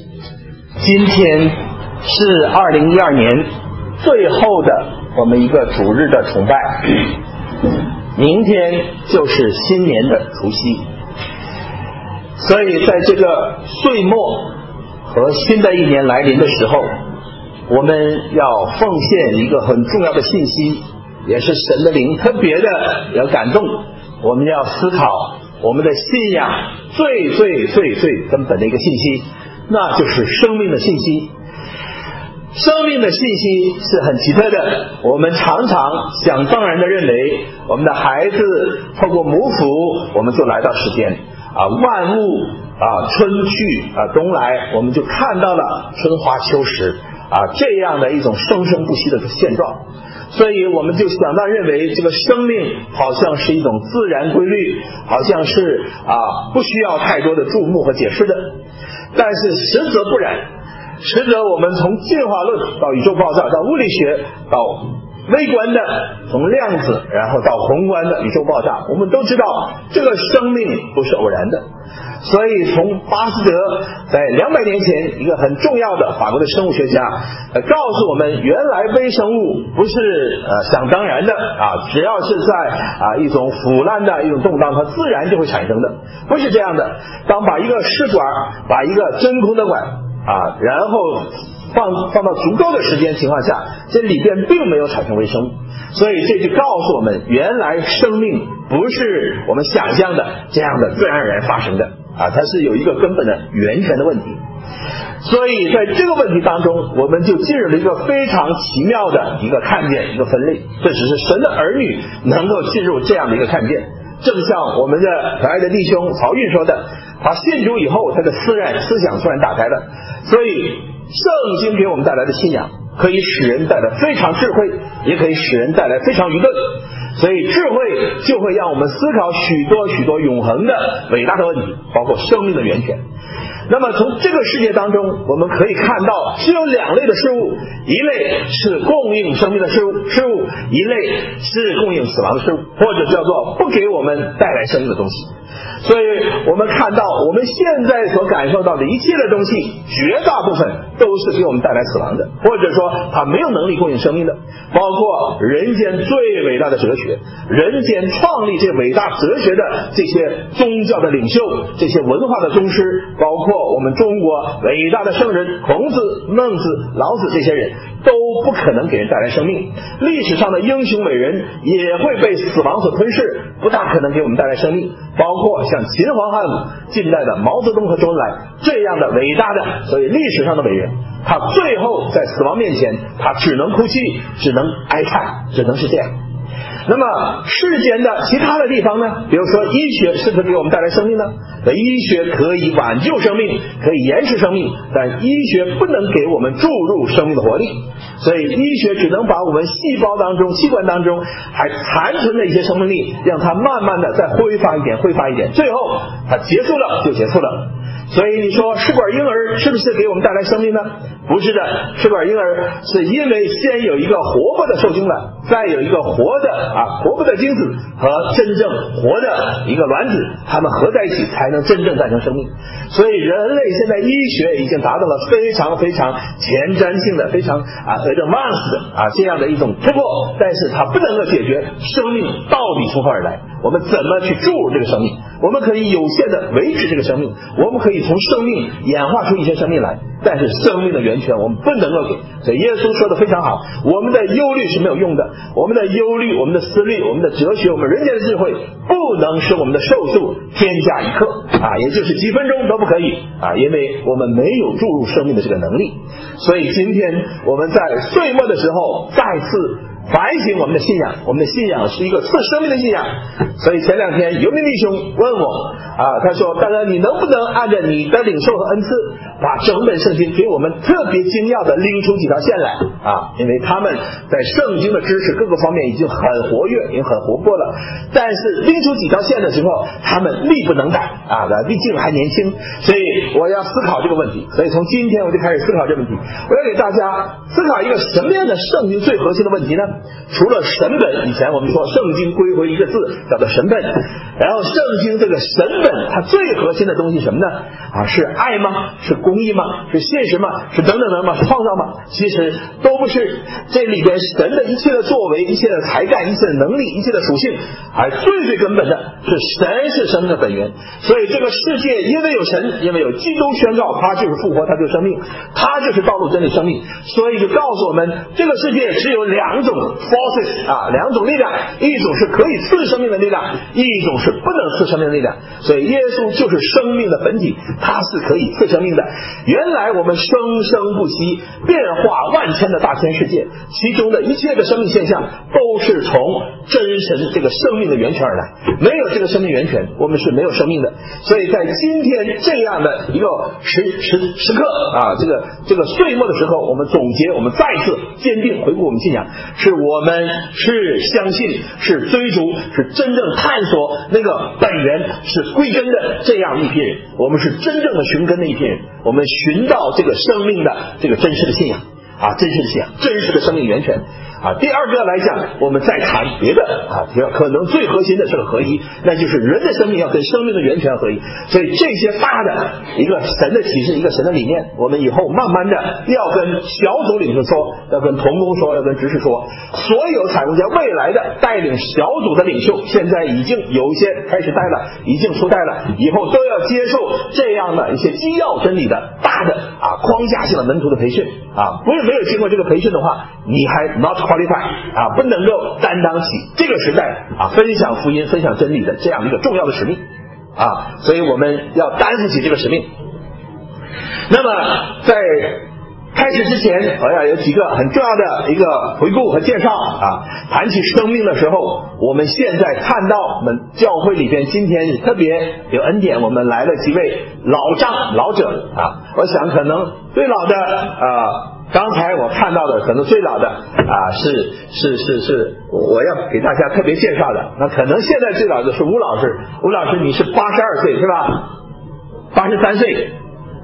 今天是2012年最后的我们一个主日的崇拜，明天就是新年的除夕，所以在这个岁末和新的一年来临的时候，我们要奉献一个很重要的信息，也是神的灵特别的要感动，我们要思考我们的信仰最根本的一个信息，那就是生命的信息。生命的信息是很奇特的，我们常常想当然的认为我们的孩子透过母腹我们就来到世间万物春去冬来，我们就看到了春花秋实这样的一种生生不息的现状，所以我们就想当认为这个生命好像是一种自然规律，好像是不需要太多的注目和解释的。但是实则不然，实则我们从进化论到宇宙爆炸，到物理学，到微观的，从量子然后到宏观的宇宙爆炸，我们都知道这个生命不是偶然的。所以从巴斯德在200年前一个很重要的法国的生物学家告诉我们，原来微生物不是想当然的只要是在一种腐烂的一种动荡，它自然就会产生的，不是这样的。当把一个试管，把一个真空的管然后放到足够的时间情况下，这里边并没有产生微生物，所以这就告诉我们，原来生命不是我们想象的这样的自然而然发生的它是有一个根本的源泉的问题。所以在这个问题当中，我们就进入了一个非常奇妙的一个看见，一个分类，这只是神的儿女能够进入这样的一个看见。正像我们的可爱的弟兄曹运说的，他信主以后他的思想突然打开了。所以圣经给我们带来的信仰可以使人带来非常智慧，也可以使人带来非常愚钝。所以智慧就会让我们思考许多永恒的伟大的问题，包括生命的源泉。那么从这个世界当中，我们可以看到只有2类的事物，一类是供应生命的事物，一类是供应死亡的事物，或者叫做不给我们带来生命的东西。所以我们看到我们现在所感受到的一切的东西，绝大部分都是给我们带来死亡的，或者说它没有能力供应生命的，包括人间最伟大的哲学，人间创立这伟大哲学的这些宗教的领袖，这些文化的宗师，包括我们中国伟大的圣人孔子、孟子、老子，这些人都不可能给人带来生命。历史上的英雄伟人也会被死亡所吞噬，不大可能给我们带来生命。包括像秦皇汉武、近代的毛泽东和周恩来这样的伟大的所以历史上的伟人，他最后在死亡面前，他只能哭泣，只能哀叹，只能是这样。那么世间的其他的地方呢，比如说医学是不是给我们带来生命呢？医学可以挽救生命，可以延迟生命，但医学不能给我们注入生命的活力。所以医学只能把我们细胞当中、器官当中还残存的一些生命力，让它慢慢的再挥发一点，最后它结束了就结束了。所以你说试管婴儿是不是给我们带来生命呢？不是的，试管婴儿是因为先有一个活泼的受精卵，再有一个活泼的精子和真正活的一个卵子，它们合在一起才能真正诞生生命。所以人类现在医学已经达到了非常前瞻性的、非常advanced 的这样的一种突破，但是它不能够解决生命到底从何而来，我们怎么去注入这个生命。我们可以有限的维持这个生命，我们可以从生命演化出一些生命来，但是生命的源泉我们不能够给。所以耶稣说的非常好，我们的忧虑是没有用的，我们的忧虑、我们的思虑、我们的哲学、我们人间的智慧不能使我们的寿数添加1刻也就是几分钟都不可以因为我们没有注入生命的这个能力。所以今天我们在岁末的时候再次反省我们的信仰，我们的信仰是一个赐生命的信仰。所以前2天游民弟兄问我他说大哥，你能不能按照你的领受和恩赐，把整本圣经给我们特别精要的拎出几条线来因为他们在圣经的知识各个方面已经很活跃，已经很活泼了，但是拎出几条线的时候他们力不能逮毕竟还年轻。所以我要思考这个问题，所以从今天我就开始思考这个问题。我要给大家思考一个什么样的圣经最核心的问题呢？除了神本，以前我们说圣经归回一个字叫做神本然后圣经这个神本它最核心的东西什么呢？是爱吗？是公义吗？是现实吗？是等等等吗？是创造吗？其实都不是。这里边神的一切的作为，一切的才干，一切的能力，一切的属性，而最根本的是神是生命的本源。所以这个世界因为有神，因为有基督宣告他就是复活，他就是生命，他就是道路真理生命，所以就告诉我们这个世界只有两种 forces 两种力量，一种是可以赐生命的力量，一种是不能赐生命的力量。所以耶稣就是生命的本体，他是可以赐生命的。原来我们生生不息，变化万千的大千世界，其中的一切的生命现象都是从真神这个生命的源泉而来，没有这个生命源泉，我们是没有生命的。所以在今天这样的一个时刻这个岁末的时候，我们总结，我们再次坚定回顾我们信仰，是我们是相信，是追逐，是真正探索那个本源，是归根的这样一批人。我们是真正的寻根的一批人，我们寻到这个生命的这个真实的信仰真实的信仰，真实的生命源泉第二个来讲，我们再谈别的可能最核心的是个合一，那就是人的生命要跟生命的源泉合一。所以这些大的一个神的启示，一个神的理念，我们以后慢慢的要跟小组领袖说，要跟同工说，要跟执事说。所有彩虹家未来的带领小组的领袖，现在已经有一些开始带了，已经出带了，以后都要接受这样的一些基要真理的大的框架性的门徒的培训不是没有经过这个培训的话，你还 not qualified 不能够担当起这个时代分享福音分享真理的这样一个重要的使命所以我们要担负起这个使命。那么在开始之前，我要有几个很重要的一个回顾和介绍谈起生命的时候，我们现在看到我们教会里边今天特别有恩典，我们来了几位老者我想可能最老的刚才我看到的可能最老的是我要给大家特别介绍的。那可能现在最老的是吴老师，吴老师你是82岁是吧？83岁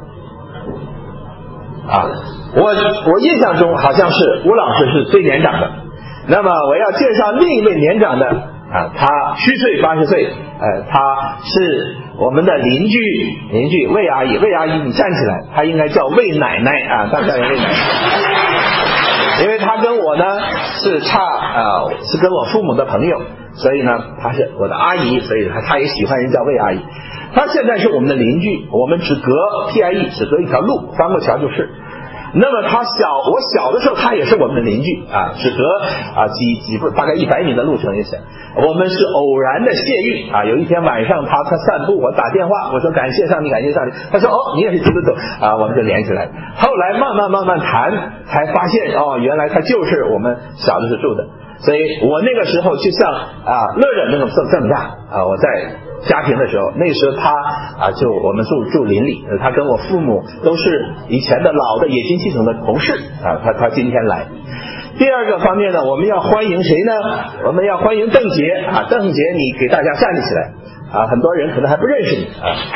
我印象中好像是吴老师是最年长的。那么我要介绍另一位年长的他虚岁80岁他是我们的邻居魏阿姨。魏阿姨你站起来，她应该叫魏奶奶大家有魏奶奶，因为她跟我呢是是跟我父母的朋友，所以呢她是我的阿姨，所以她也喜欢人叫魏阿姨。她现在是我们的邻居，我们只隔 PIE 只隔一条路，翻过桥就是。那么我小的时候他也是我们的邻居只隔几步大概100米的路程也行。我们是偶然的谢遇有一天晚上他散步，我打电话我说感谢上帝感谢上帝，他说你也是基督徒我们就连起来了。后来慢慢谈才发现原来他就是我们小的时候住的。所以我那个时候就像乐乐那种这么大我在家庭的时候，那时候他就我们住邻里，他跟我父母都是以前的老的冶金系统的同事他今天来。第二个方面呢，我们要欢迎谁呢？我们要欢迎邓杰邓杰你给大家站立起来很多人可能还不认识你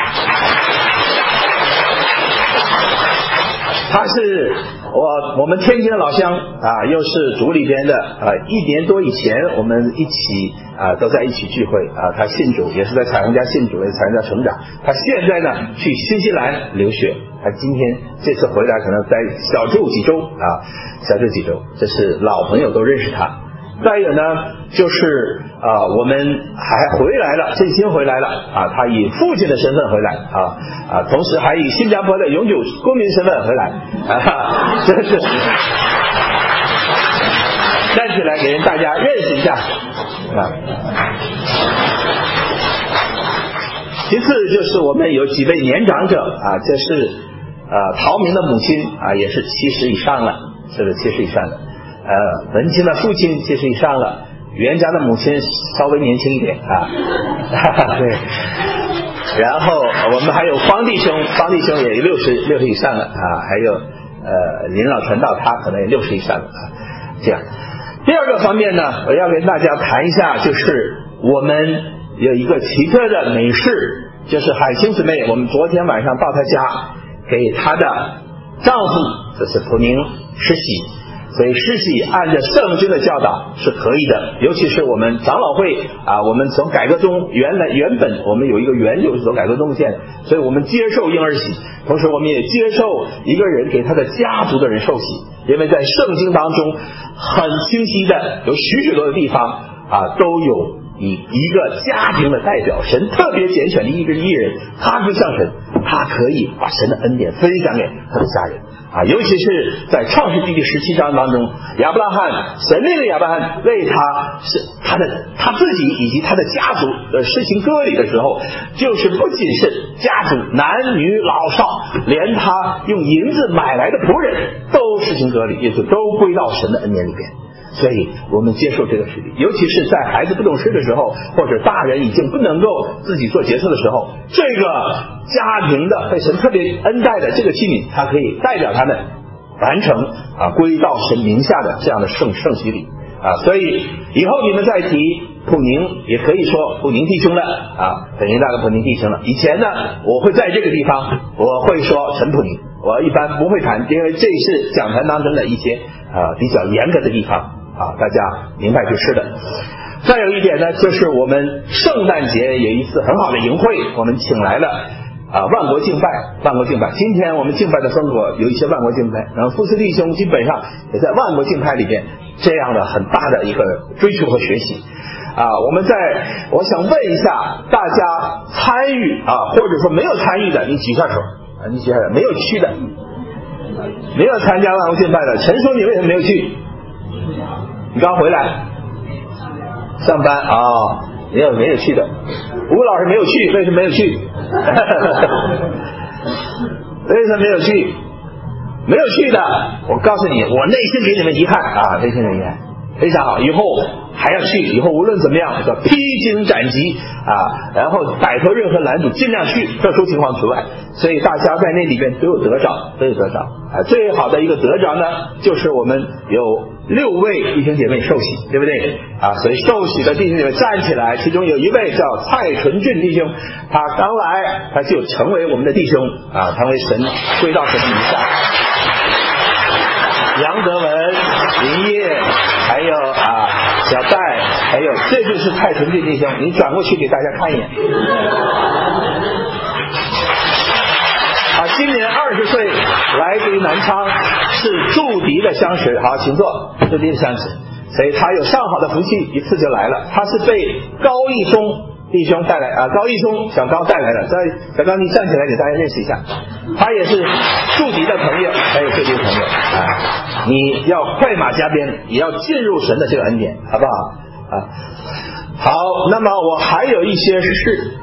他是我们天津的老乡又是组里边的1年多以前我们一起都在一起聚会他信主，也是在彩虹家信主，也是彩虹家成长。他现在呢去新西兰留学，他今天这次回来可能小住几周，这是老朋友都认识他。再有呢就是我们还回来了，振兴回来了他以父亲的身份回来同时还以新加坡的永久公民身份回来这是站起来给大家认识一下其次就是我们有几位年长者这是陶明的母亲也是70以上了，是70以上的文清的父亲70以上了，袁家的母亲稍微年轻一点对。然后我们还有方弟兄也60以上了还有林老传道他可能也60以上了这样。第二个方面呢，我要跟大家谈一下，就是我们有一个奇特的美事，就是海清姊妹，我们昨天晚上到她家给她的丈夫，这是普宁施洗， 所以施洗按着圣经的教导是可以的，尤其是我们长老会我们从改革中原本我们有一个源就是从改革中建，所以我们接受婴儿洗，同时我们也接受一个人给他的家族的人受洗，因为在圣经当中很清晰的有许多的地方都有以一个家庭的代表，神特别拣选的一个艺人，他就像神，他可以把神的恩典分享给他的家人尤其是在创世纪第17章当中，亚伯拉罕，神那个亚伯拉罕为他自己以及他的家族施行割礼的时候，就是不仅是家族男女老少，连他用银子买来的仆人都施行割礼，也就都归到神的恩典里边。所以我们接受这个事例，尤其是在孩子不懂事的时候，或者大人已经不能够自己做决策的时候，这个家庭的被神特别恩待的这个器皿，它可以代表他们完成归到神名下的这样的圣洗礼所以以后你们再提普宁，也可以说普宁弟兄了北宁大的普宁弟兄了。以前呢，我会在这个地方我会说陈普宁，我一般不会谈，因为这是讲坛当中的一些比较严格的地方大家明白就是的。再有一点呢，就是我们圣诞节有一次很好的营会，我们请来了万国敬拜。今天我们敬拜的风格有一些万国敬拜，然后夫妻弟兄基本上也在万国敬拜里边这样的很大的一个追求和学习我想问一下大家参与或者说没有参与的，你举下手你举下手，没有去的，没有参加万国敬拜的，陈叔你为什么没有去？你刚回来上班没有去的。吴老师没有去，为什么没有去？为什么没有去？没有去的，我告诉你，我内心给你们遗憾内心的遗憾，非常好，以后还要去，以后无论怎么样叫披荆斩棘然后摆脱任何拦阻，尽量去，特殊情况除外。所以大家在那里边都有得着最好的一个得着呢，就是我们有6位弟兄姐妹受洗，对不对所以受洗的弟兄姐妹站起来，其中有一位叫蔡纯俊弟兄，他刚来他就成为我们的弟兄成为神归到神名下。杨德文、林业还有小戴，还有这就是蔡纯俊弟兄，你转过去给大家看一眼今年20岁，来自于南昌，是驻迪的相识。好，请坐，驻迪的相识。所以他有上好的福气，一次就来了。他是被高义松弟兄带来高义松小高带来的。小高你站起来给大家认识一下，他也是驻迪的朋友，还有驻迪的朋友你要快马加鞭，也要进入神的这个恩典，好不好好，那么我还有一些事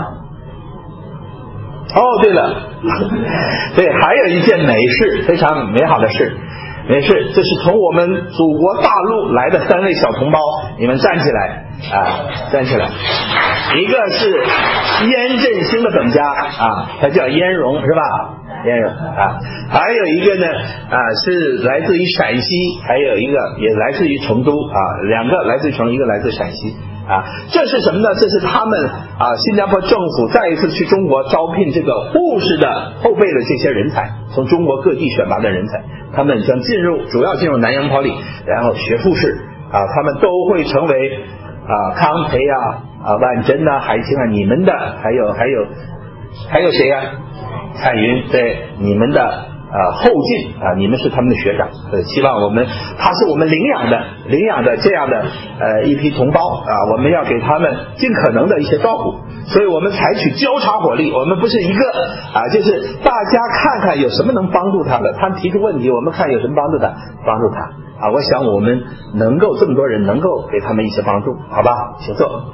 对了对，还有一件美事，非常美好的事，这是从我们祖国大陆来的3位小同胞，你们站起来站起来。一个是燕振兴的本家他叫燕荣是吧？燕荣还有一个呢是来自于陕西，还有一个也来自于成都2个来自于成都，一个来自陕西这是什么呢？这是他们新加坡政府再一次去中国招聘这个护士的后备的这些人才，从中国各地选拔的人才，他们将主要进入南洋跑里，然后学护士他们都会成为康培万珍海清你们的，还有谁彩云，对，你们的后进你们是他们的学长，希望他是我们领养的这样的一批同胞我们要给他们尽可能的一些照顾，所以我们采取交叉火力，我们不是一个就是大家看看有什么能帮助他的，他提出问题我们看有什么帮助他我想我们能够这么多人能够给他们一些帮助，好吧，请坐。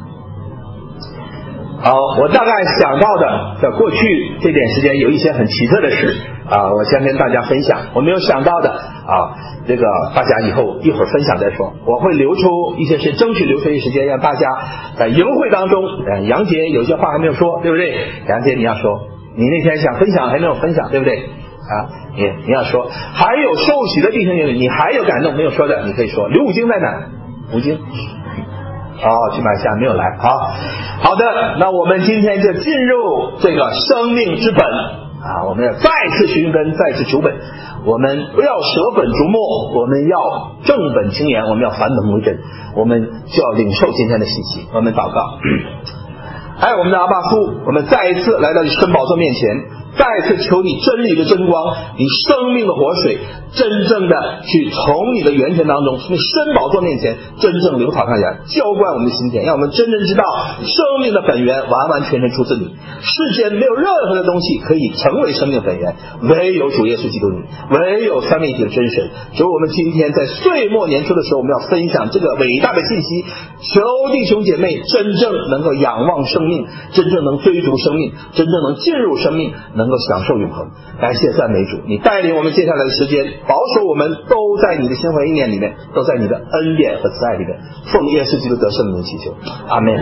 好，我大概想到的在过去这点时间有一些很奇特的事我先跟大家分享，我没有想到的这个大家一会儿分享再说，我会留出一些事，争取留出一些时间让大家在营会当中杨杰有些话还没有说，对不对？杨杰你要说，你那天想分享还没有分享，对不对你要说，还有受洗的弟兄姐妹，你还有感动没有说的你可以说。刘武京在哪？武京去马来西亚没有来好的，那我们今天就进入这个生命之本啊，我们要再次寻根，再次求本，我们不要舍本逐末，我们要正本清源，我们要返本归真，我们就要领受今天的信息。我们祷告。还有我们的阿爸父，我们再一次来到你圣宝座面前，再次求你真理的真光，你生命的活水，真正的去从你的源泉当中，从圣宝座面前真正流淌上来，浇灌我们的心田，让我们真正知道生命的本源完完全全出自你。世间没有任何的东西可以成为生命的本源，唯有主耶稣基督你，唯有三位一体的真神。所以我们今天在岁末年初的时候，我们要分享这个伟大的信息，求弟兄姐妹真正能够仰望生命，真正能追逐生命，真正能进入生命，能够享受永恒。感谢赞美主，你带领我们接下来的时间，保守我们都在你的心怀意念里面，都在你的恩典和慈爱里面，奉耶稣基督得胜的名祈求，阿们。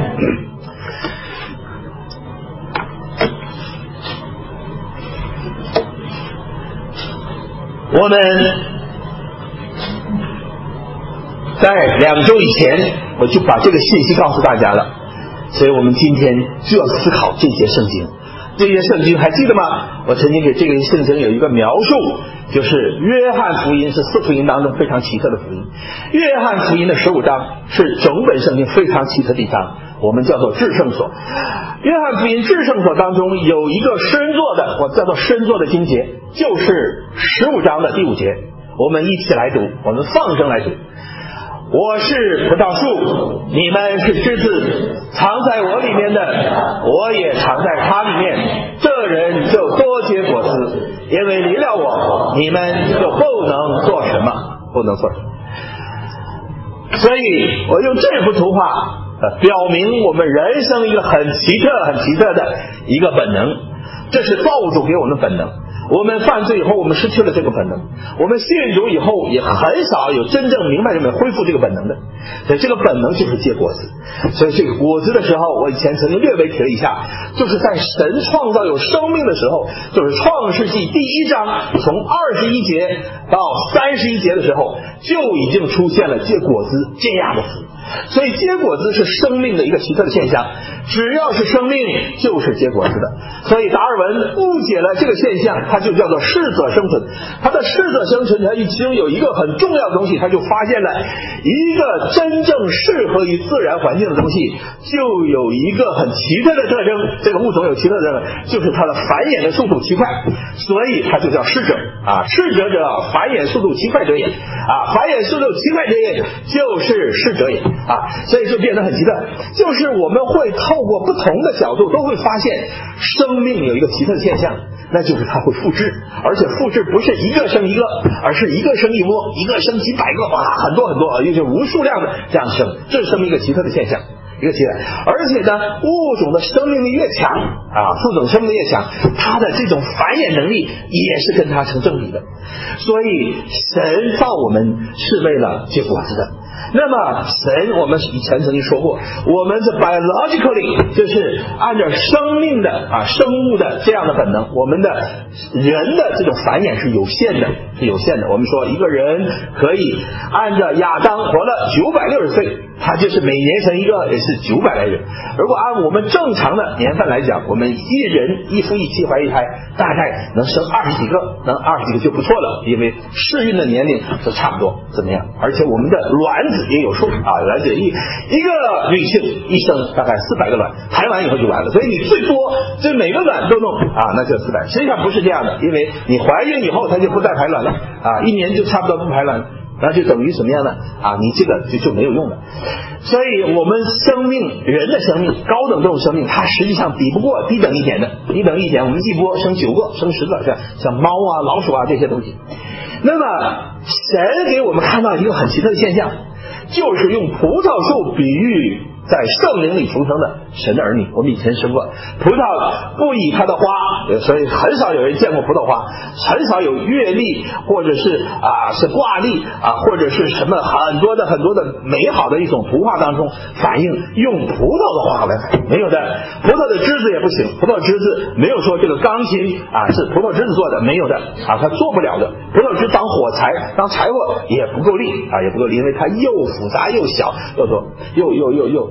我们在2周以前我就把这个信息告诉大家了，所以我们今天就要思考这节圣经。这些圣经还记得吗？我曾经给这个圣经有一个描述，就是约翰福音是4福音当中非常奇特的福音。约翰福音的15章是整本圣经非常奇特的一章，我们叫做至圣所。约翰福音至圣所当中有一个诗人作的，我叫做诗人作的经节，就是15章的第5节。我们一起来读，我们放声来读。我是葡萄树，你们是枝子，藏在我里面的，我也藏在他里面，这人就多结果子，因为离了我，你们就不能做什么，不能做什么。所以我用这幅图画表明我们人生一个很奇特的一个本能，这是造物主给我们的本能。我们犯罪以后，我们失去了这个本能，我们信主以后也很少有真正明白人们恢复这个本能的，所以这个本能就是结果子。所以这个果子的时候，我以前曾经略微提了一下，就是在神创造有生命的时候，就是创世纪第1章从21节到31节的时候，就已经出现了结果子这样的词。所以结果子是生命的一个奇特的现象，只要是生命就是结果子的。所以达尔文误解了这个现象，它就叫做适者生存。它的适者生存，它其中有一个很重要的东西，它就发现了一个真正适合于自然环境的东西，就有一个很奇特的特征。这个物种有奇特的特征，就是它的繁衍的速度奇快，所以它就叫适者啊。适者者，繁衍速度奇快者也啊，繁衍速度奇快者也就是适者也啊，所以就变得很奇特，就是我们会透过不同的角度都会发现生命有一个奇特的现象，那就是它会复制，而且复制不是一个生一个，而是一个生一窝，一个生几百个，哇，很多很多，也就无数量的这样生，这是这么一个奇特的现象。一个奇特，而且呢，物种的生命力越强啊，物种生命力越强，它的这种繁衍能力也是跟它成正比的。所以神造我们是为了结果子的。那么神，我们以前曾经说过，我们是 biologically 就是按照生命的生物的这样的本能，我们的人的这种繁衍是有限的，是有限的。我们说一个人可以按照亚当活了960岁，他就是每年生一个，也是900来人。如果按我们正常的年份来讲，我们一人一夫一妻怀一胎，大概能生20几个，能20几个就不错了，因为适孕的年龄就差不多怎么样？而且我们的卵子也有数啊，卵子一个女性一生大概400个卵，排完以后就完了。所以你最多就每个卵都弄啊，那就400。实际上不是这样的，因为你怀孕以后它就不再排卵了啊，1年就差不多不排卵了。那就等于什么样呢？啊，你这个就没有用了。所以我们生命，人的生命，高等动物生命，它实际上比不过低等一点的。低等一点，我们一波生9个、生10个，像猫啊、老鼠啊这些东西。那么神给我们看到一个很奇特的现象，就是用葡萄树比喻在圣灵里重生的神的儿女。我们以前说过，葡萄不以它的花，所以很少有人见过葡萄花，很少有月历或者是挂历或者是什么很多的美好的一种图画当中反映用葡萄的花来反映，没有的。葡萄的枝子也不行，葡萄枝子没有说这个钢琴是葡萄枝子做的，没有的它做不了的。葡萄枝当火柴当柴火也不够力也不够力，因为它又复杂又小又多又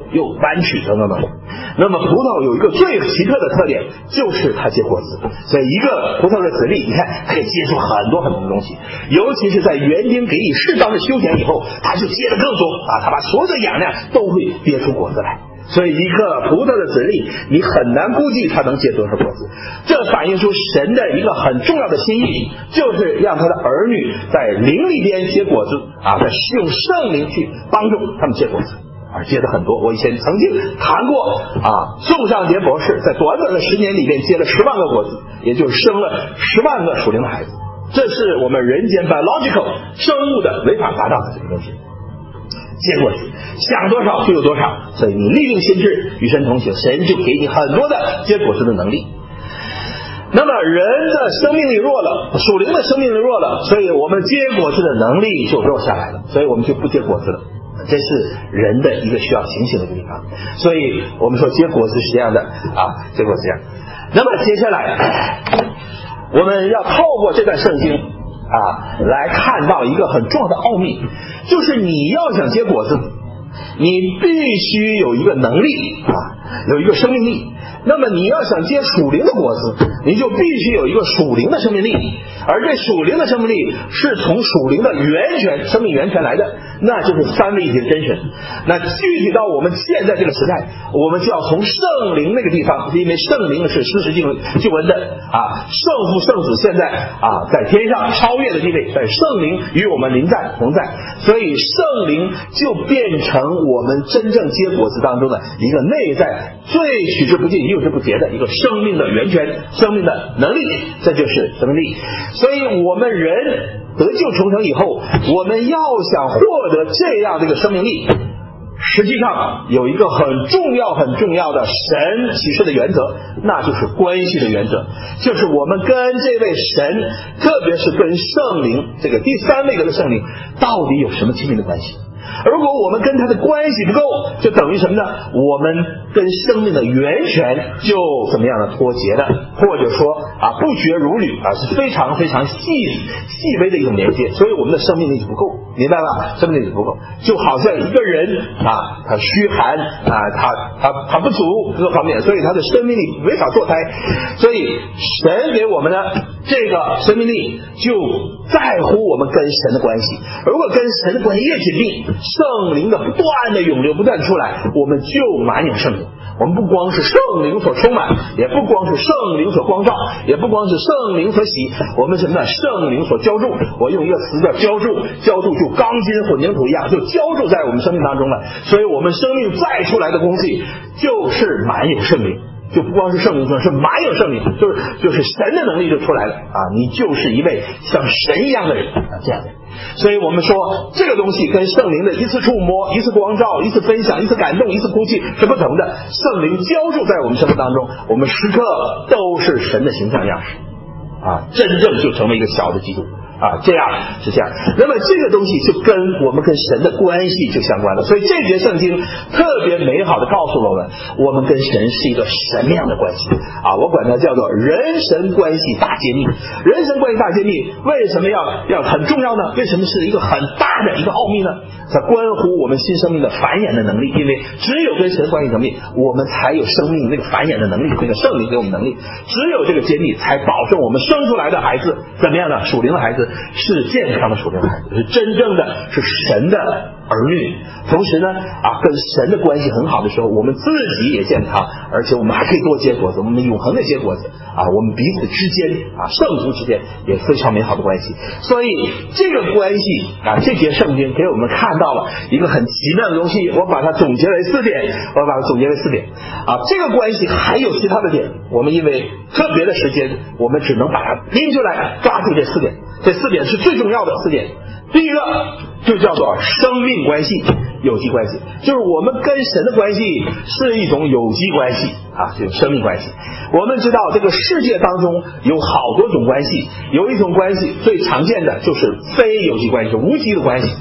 又弯曲等等等。那么葡萄有一个最奇特的特点，就是它结果子。所以一个葡萄的籽粒，你看可以结出很多很多的东西，尤其是在园丁给你适当的修剪以后，它就结得更多啊，它把所有的养料都会憋出果子来。所以一个葡萄的籽粒，你很难估计它能结多少果子。这反映出神的一个很重要的心意，就是让他的儿女在灵里边结果子啊，在用圣灵去帮助他们结果子，而结的很多。我以前曾经谈过啊，宋尚杰博士在短短的10年里面结了10万个果子，也就是生了10万个属灵的孩子。这是我们人间 biological 生物的没法达到的这个东西。结果子想多少就有多少，所以你立定心志与神同行，神就给你很多的结果子的能力。那么人的生命力弱了，属灵的生命力弱了，所以我们结果子的能力就弱下来了，所以我们就不结果子了。这是人的一个需要警醒的地方。所以我们说结果子是这样的啊，结果子这样。那么接下来我们要透过这段圣经来看到一个很重要的奥秘，就是你要想结果子，你必须有一个能力有一个生命力。那么你要想结属灵的果子，你就必须有一个属灵的生命力，而这属灵的生命力是从属灵的源泉、生命源泉来的，那就是三位一体的真神。那具体到我们现在这个时代，我们就要从圣灵那个地方，因为圣灵是实实经文的圣父圣子现在在天上超越的地位，在圣灵与我们灵在同在，所以圣灵就变成我们真正结果子当中的一个内在最取之不尽用之不竭的一个生命的源泉、生命的能力，这就是生命力。所以我们人得救重生以后，我们要想获得这样的一个生命力，实际上有一个很重要的神启示的原则，那就是关系的原则，就是我们跟这位神，特别是跟圣灵这个第三位的圣灵到底有什么亲密的关系。如果我们跟他的关系不够，就等于什么呢？我们跟生命的源泉就怎么样呢？脱节了，或者说不绝如缕是非常非常细微的一种连接，所以我们的生命力就不够，明白吧？生命力就不够，就好像一个人他虚寒他不足各方面，所以他的生命力没法堕胎。所以神给我们的这个生命力就在乎我们跟神的关系。如果跟神的关系越紧密，圣灵的不断的涌流不断出来，我们就满有圣灵。我们不光是圣灵所充满，也不光是圣灵所光照，也不光是圣灵所洗，我们什么呢？圣灵所浇筑。我用一个词叫浇筑，浇筑就钢筋混凝土一样，就浇筑在我们生命当中了。所以我们生命再出来的东西就是满有圣灵，就不光是圣灵说，是满有圣灵，就是神的能力就出来了你就是一位像神一样的人这样的。所以我们说这个东西跟圣灵的一次触摸、一次光照、一次分享、一次感动、一次哭泣是不同的。圣灵浇筑在我们生命当中，我们时刻都是神的形象样式真正就成为一个小的基督这样是这样。那么这个东西就跟我们跟神的关系就相关了。所以这节圣经特别美好的告诉了我们跟神是一个什么样的关系我管它叫做人神关系大揭秘。人神关系大揭秘为什么要很重要呢？为什么是一个很大的一个奥秘呢？它关乎我们新生命的繁衍的能力，因为只有跟神关系能力，我们才有生命那个繁衍的能力，那个圣灵给我们能力，只有这个揭秘才保证我们生出来的孩子怎么样呢？属灵的孩子是健康的属灵的孩子，是真正的是神的儿女。同时呢跟神的关系很好的时候，我们自己也健康，而且我们还可以多结果子，我们永恒的结果子我们彼此之间圣徒之间也非常美好的关系。所以这个关系这节圣经给我们看到了一个很奇妙的东西，我把它总结为4点。这个关系还有其他的点，我们因为特别的时间，我们只能把它拎出来抓住这4点。这4点是最重要的4点。第一个就叫做生命关系、有机关系，就是我们跟神的关系是一种有机关系就是生命关系。我们知道这个世界当中有好多种关系，有一种关系最常见的就是非有机关系，无机的关系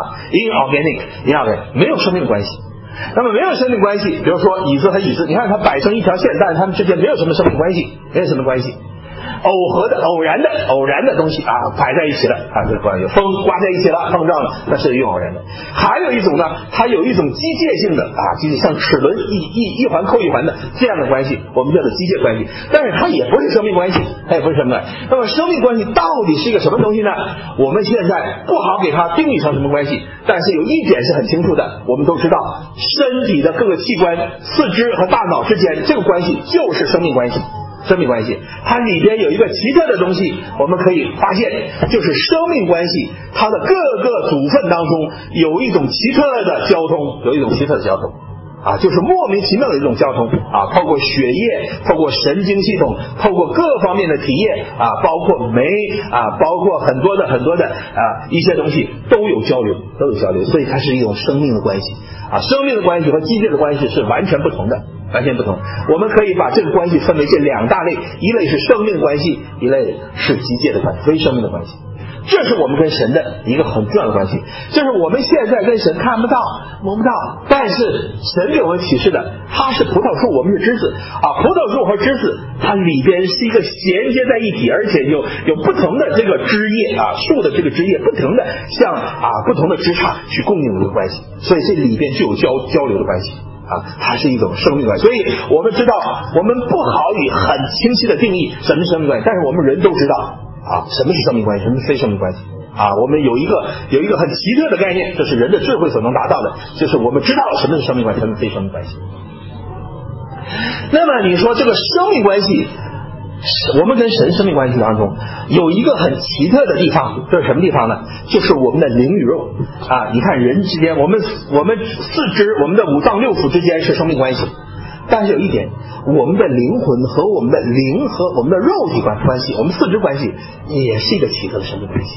inorganic 没有生命关系。那么没有生命关系，比如说椅子和椅子，你看它摆成一条线，但是它们之间没有什么生命关系， 偶然的东西啊摆在一起了啊，这个关系风刮在一起了，碰撞了，那是用偶然的。还有一种呢，它有一种机械性的啊，就是像齿轮一环扣一环的这样的关系，我们叫做机械关系，但是它也不是生命关系，它也不是生命关系。那么生命关系到底是一个什么东西呢？我们现在不好给它定义成什么关系，但是有一点是很清楚的，我们都知道身体的各个器官、四肢和大脑之间这个关系就是生命关系。生命关系它里边有一个奇特的东西，我们可以发现，就是生命关系它的各个组分当中有一种奇特的交通，啊，就是莫名其妙的一种交通啊，透过血液，透过神经系统，透过各方面的体液啊，包括酶啊，包括很多的一些东西都有交流，所以它是一种生命的关系啊。生命的关系和机械的关系是完全不同的。我们可以把这个关系分为这两大类，一类是生命关系，一类是机械的关系，非生命的关系。这是我们跟神的一个很重要的关系，这是我们现在跟神看不到摸不到，但是神给我们启示的，它是葡萄树，我们是枝子啊，葡萄树和枝子它里边是一个衔接在一起，而且有不同的这个枝叶啊，树的这个枝叶不同的向不同的枝杈去供应的一个关系，所以这里边就有交流的关系啊，它是一种生命关系。所以我们知道，我们不好以很清晰的定义什么是生命关系，但是我们人都知道啊，什么是生命关系，什么是非生命关系啊？我们有一个很奇特的概念，这是人的智慧所能达到的，就是我们知道什么是生命关系，什么是非生命关系。那么你说这个生命关系，我们跟神生命关系当中有一个很奇特的地方，这是什么地方呢？就是我们的灵与肉啊！你看人之间，我们四肢，我们的五脏六腑之间是生命关系，但是有一点，我们的灵魂和我们的灵和我们的肉体关系，我们四肢关系也是一个奇特的生命关系，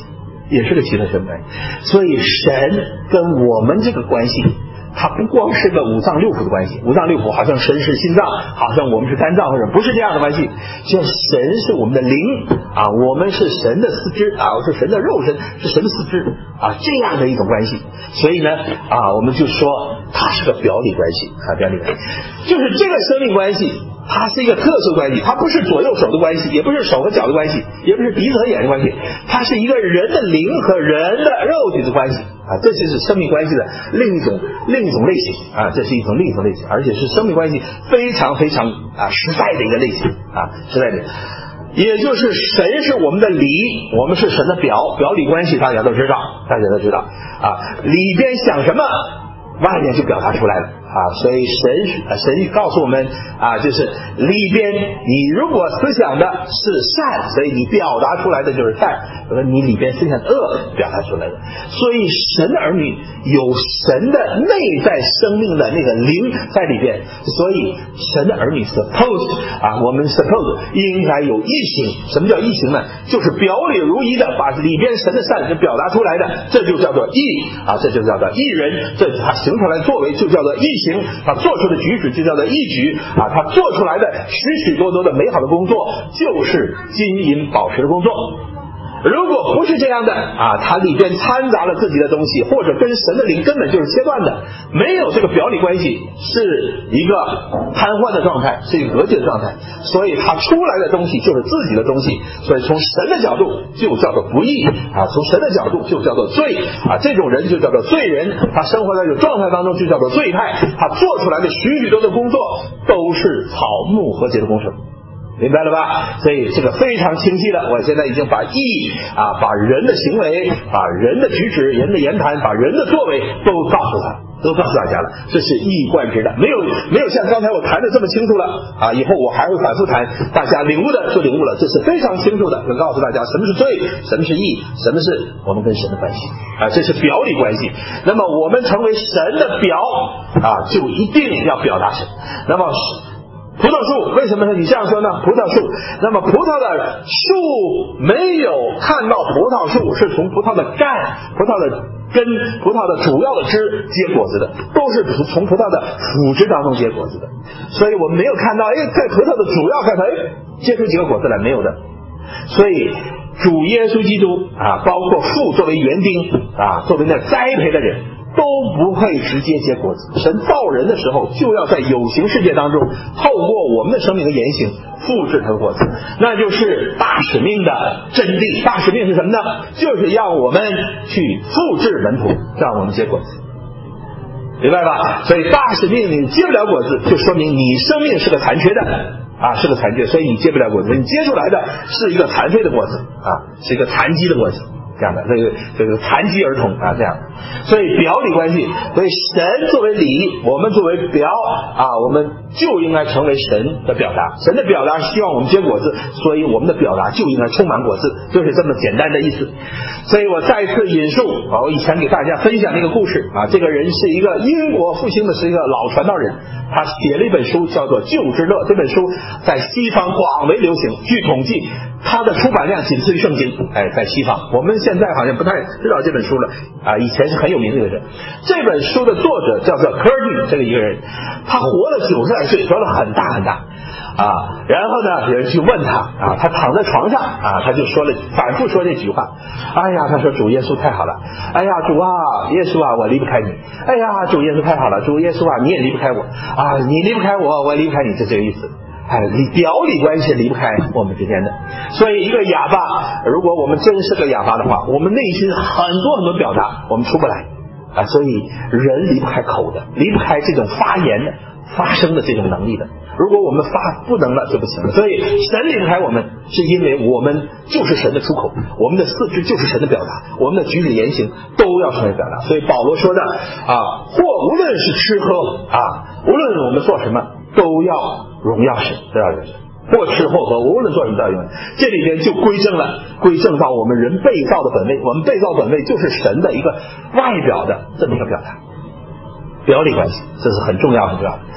所以神跟我们这个关系，它不光是个五脏六腑的关系，五脏六腑好像神是心脏，好像我们是肝脏，或者不是这样的关系，就神是我们的灵啊，我们是神的四肢啊，是神的肉身，是神的四肢啊，这样的一种关系。所以呢我们就说它是个表里关系啊，表里关系就是这个生命关系，它是一个特殊关系，它不是左右手的关系，也不是手和脚的关系，也不是鼻子和眼的关系，它是一个人的灵和人的肉体的关系啊，这就是生命关系的另一种类型啊，这是另一种类型，而且是生命关系非常非常实在的一个类型啊，实在的。也就是神是我们的里，我们是神的表里关系，大家都知道啊，里边想什么，外面就表达出来了啊，所以神告诉我们啊，就是里边你如果思想的是善，所以你表达出来的就是善；你里边思想恶，表达出来的。所以神的儿女有神的内在生命的那个灵在里边，所以神的儿女 我们 suppose 应该有义行。什么叫义行呢？就是表里如一的把里边神的善就表达出来的，这就叫做义啊，这就叫做义人，这他行出来的作为就叫做义行，他做出的举止就叫做义举啊，他做出来的许多的美好的工作就是金银宝石的工作。如果不是这样的啊，它里边掺杂了自己的东西，或者跟神的灵根本就是切断的，没有这个表里关系，是一个瘫痪的状态，是一个隔绝的状态，所以它出来的东西就是自己的东西，所以从神的角度就叫做不义啊，从神的角度就叫做罪啊，这种人就叫做罪人，他生活在这种状态当中就叫做罪态，他做出来的许多的工作都是草木和谐的工程。明白了吧？所以这个非常清晰的，我现在已经把义把人的行为，把人的举止，人的言谈，把人的作为都告诉大家了，这是一以贯之的，没有像刚才我谈的这么清楚了啊！以后我还会反复谈，大家领悟的就领悟了，这是非常清楚的，能告诉大家什么是罪，什么是义，什么是我们跟神的关系啊，这是表里关系。那么我们成为神的表就一定要表达神。那么葡萄树为什么你这样说呢？葡萄树，那么葡萄的树没有看到葡萄树是从葡萄的干、葡萄的根、葡萄的主要的枝结果子的，都是从葡萄的腐枝当中结果子的，所以我们没有看到在葡萄的主要干结出几个果子来，没有的。所以主耶稣基督包括父作为园丁作为那栽培的人， 都不会直接结果子。神造人的时候就要在有形世界当中透过我们的生命和言行复制它的果子，那就是大使命的真谛。大使命是什么呢？就是让我们去复制门徒，让我们结果子，明白吧？所以大使命你结不了果子，就说明你生命是个残缺的是个残缺，所以你结不了果子，你结出来的是一个残废的果子是一个残疾的果子，这样的这个残疾儿童这样。所以表里关系，所以神作为理，我们作为表我们就应该成为神的表达。神的表达希望我们结果子，所以我们的表达就应该充满果子，就是这么简单的意思。所以我再一次引述我以前给大家分享那个故事这个人是一个英国复兴的是一个老传道人，他写了一本书叫做《旧之乐》，这本书在西方广为流行，据统计他的出版量仅次于圣经。在西方我们现在好像不太知道这本书了以前是很有名的一个人。这本书的作者叫做科尔这个一个人，他活了90来岁，活了很大很大然后呢有人去问他他躺在床上他就反复说这句话，他说主耶稣太好了，主耶稣我离不开你，主耶稣太好了，主耶稣你也离不开我你离不开我，我离不开你，这个意思。表里关系离不开我们之间的。所以一个哑巴，如果我们真是个哑巴的话，我们内心很多很多表达我们出不来所以人离不开口的，离不开这种发言的发声的这种能力的。如果我们不能了就不行了。所以神离不开我们，是因为我们就是神的出口，我们的四肢就是神的表达，我们的举止言行都要成为表达。所以保罗说的或无论是吃喝无论我们做什么都要荣耀神，都要荣耀神，或吃或喝，无论做什么都要荣耀。这里边就归正到我们人被造的本位，我们被造本位就是神的一个外表的这么一个表达，表里关系，这是很重要很重要的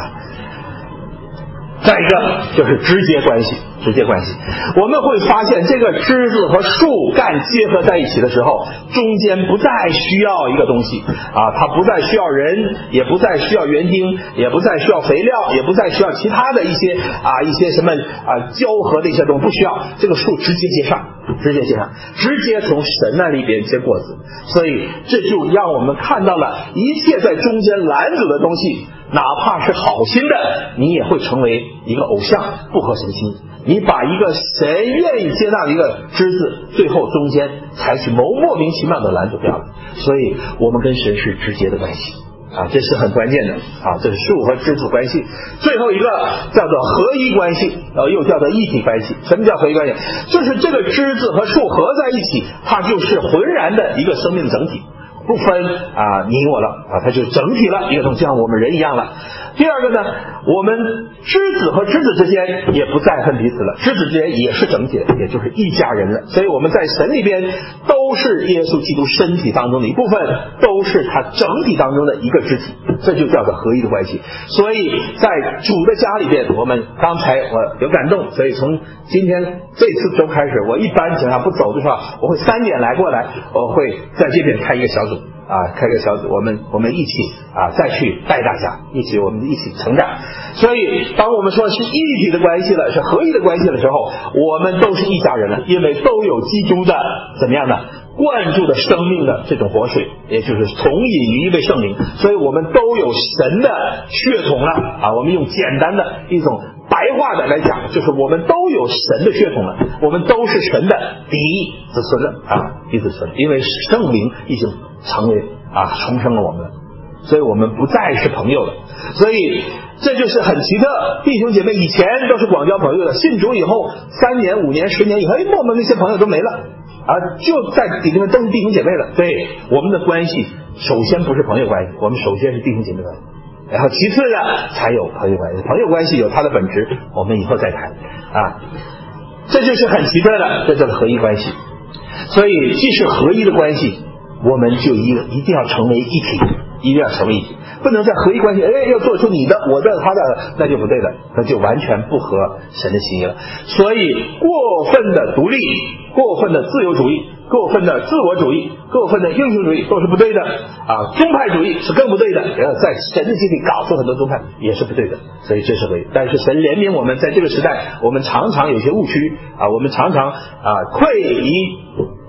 再一个就是直接关系。我们会发现这个枝子和树干结合在一起的时候，中间不再需要一个东西它不再需要人，也不再需要园丁，也不再需要肥料，也不再需要其他的一些什么胶合的一些东西，不需要，这个树直接接上，直接从神那里边结果子。所以这就让我们看到了一切在中间拦阻的东西，哪怕是好心的，你也会成为一个偶像，不合神心。你把一个神愿意接纳的一个枝子，最后中间采取莫名其妙的拦阻掉了。所以我们跟神是直接的关系这是很关键的这是树和枝子关系。最后一个叫做合一关系又叫做一体关系。什么叫合一关系？就是这个枝子和树合在一起，它就是浑然的一个生命整体，不分你我了它就整体了，一个东西像我们人一样了。第二个呢，我们枝子和枝子之间也不再分彼此了，枝子之间也是整体的，也就是一家人了。所以我们在神里边都是耶稣基督身体当中的一部分，都是他整体当中的一个肢体，这就叫做合一的关系。所以在主的家里边，我们刚才我有感动，所以从今天这次周开始，我一般情况下不走的时候，我会3点过来，我会在这边开一个小组开个小组，我们一起再去带大家，我们一起成长。所以当我们说是一体的关系了，是合一的关系的时候，我们都是一家人了，因为都有基督的怎么样呢？灌注的生命的这种活水，也就是同饮于一位圣灵，所以我们都有神的血统了我们用简单的一种白话的来讲，就是我们都有神的血统了，我们都是神的第一子孙了第一子孙，因为圣灵已经成为重生了我们了，所以我们不再是朋友了。所以这就是很奇特，弟兄姐妹以前都是广交朋友的，信主以后3年5年10年以后我们那些朋友都没了就在里面都是弟兄姐妹了。对，我们的关系首先不是朋友关系，我们首先是弟兄姐妹关系，然后其次呢才有朋友关系。朋友关系有它的本质，我们以后再谈这就是很奇特的，这叫合一关系。所以既是合一的关系，我们就一定要成为一体，一定要成为一体，不能在合一关系要做出你的我的他的，那就不对的，那就完全不合神的心意了。所以过分的独立，过分的自由主义，过分的自我主义，过分的英雄主义都是不对的宗派主义是更不对的，在神的心里搞出很多宗派也是不对的。所以这是合一。但是神怜悯我们，在这个时代我们常常有些误区我们常常愧于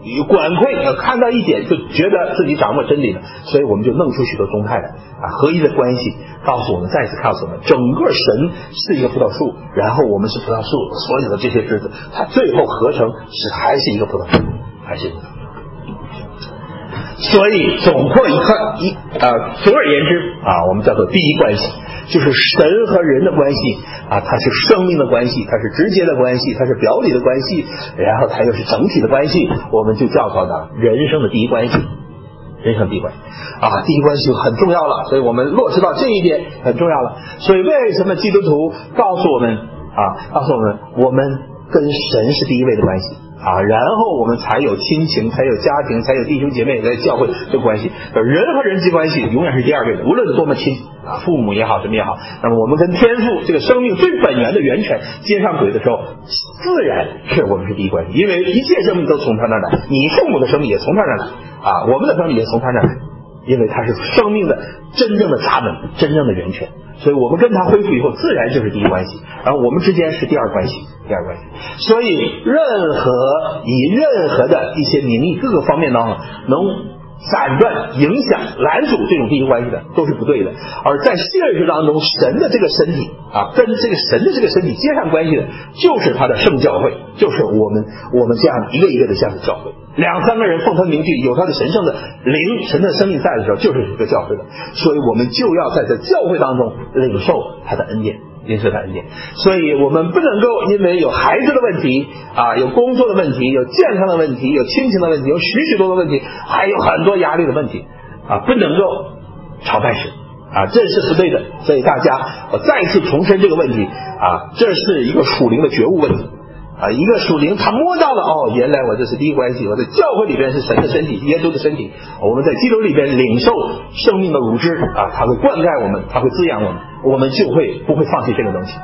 管窥，看到一点就觉得自己掌握真理了，所以我们就弄出许多宗派来合一的关系告诉我们，再次告诉我们，整个神是一个葡萄树，然后我们是葡萄树，所有的这些枝子，它最后合成还是一个葡萄树，还是一个葡萄树。所以总括总而言之我们叫做第一关系，就是神和人的关系它是生命的关系，它是直接的关系，它是表里的关系，然后它又是整体的关系，我们就叫做人生的第一关系。人生第一关系第一关系很重要了，所以我们落实到这一点很重要了。所以为什么基督徒告诉我们我们跟神是第一位的关系然后我们才有亲情，才有家庭，才有弟兄姐妹，才有教会这个关系。人和人际关系永远是第二位的，无论多么亲父母也好，什么也好。那么我们跟天父这个生命最本源的源泉接上轨的时候，自然是我们是第一关系，因为一切生命都从他那儿来，你父母的生命也从他那儿来我们的生命也从他那儿来，因为他是生命的真正的闸门，真正的源泉。所以我们跟他恢复以后，自然就是第一关系，然后我们之间是第二关系。所以以任何的一些名义各个方面能斩断、影响、拦阻这种第一关系的都是不对的。而在现实当中，神的这个身体跟这个神的这个身体接上关系的，就是他的圣教会，就是我们这样一个一个的这样的教会。两三个人奉他名去，有他的神圣的灵、神的生命在的时候，就是一个教会的。所以我们就要在这教会当中领受他的恩典。所以我们不能够因为有孩子的问题有工作的问题，有健康的问题，有亲情的问题，有许多的问题，还有很多压力的问题不能够朝拜神这是不对的。所以大家我再次重申这个问题这是一个属灵的觉悟问题一个属灵他摸到了原来我这是第一关系，我在教会里边是神的身体，耶稣的身体，我们在基督里边领受生命的乳汁它会灌溉我们，它会滋养我们，我们就会不会放弃这个东西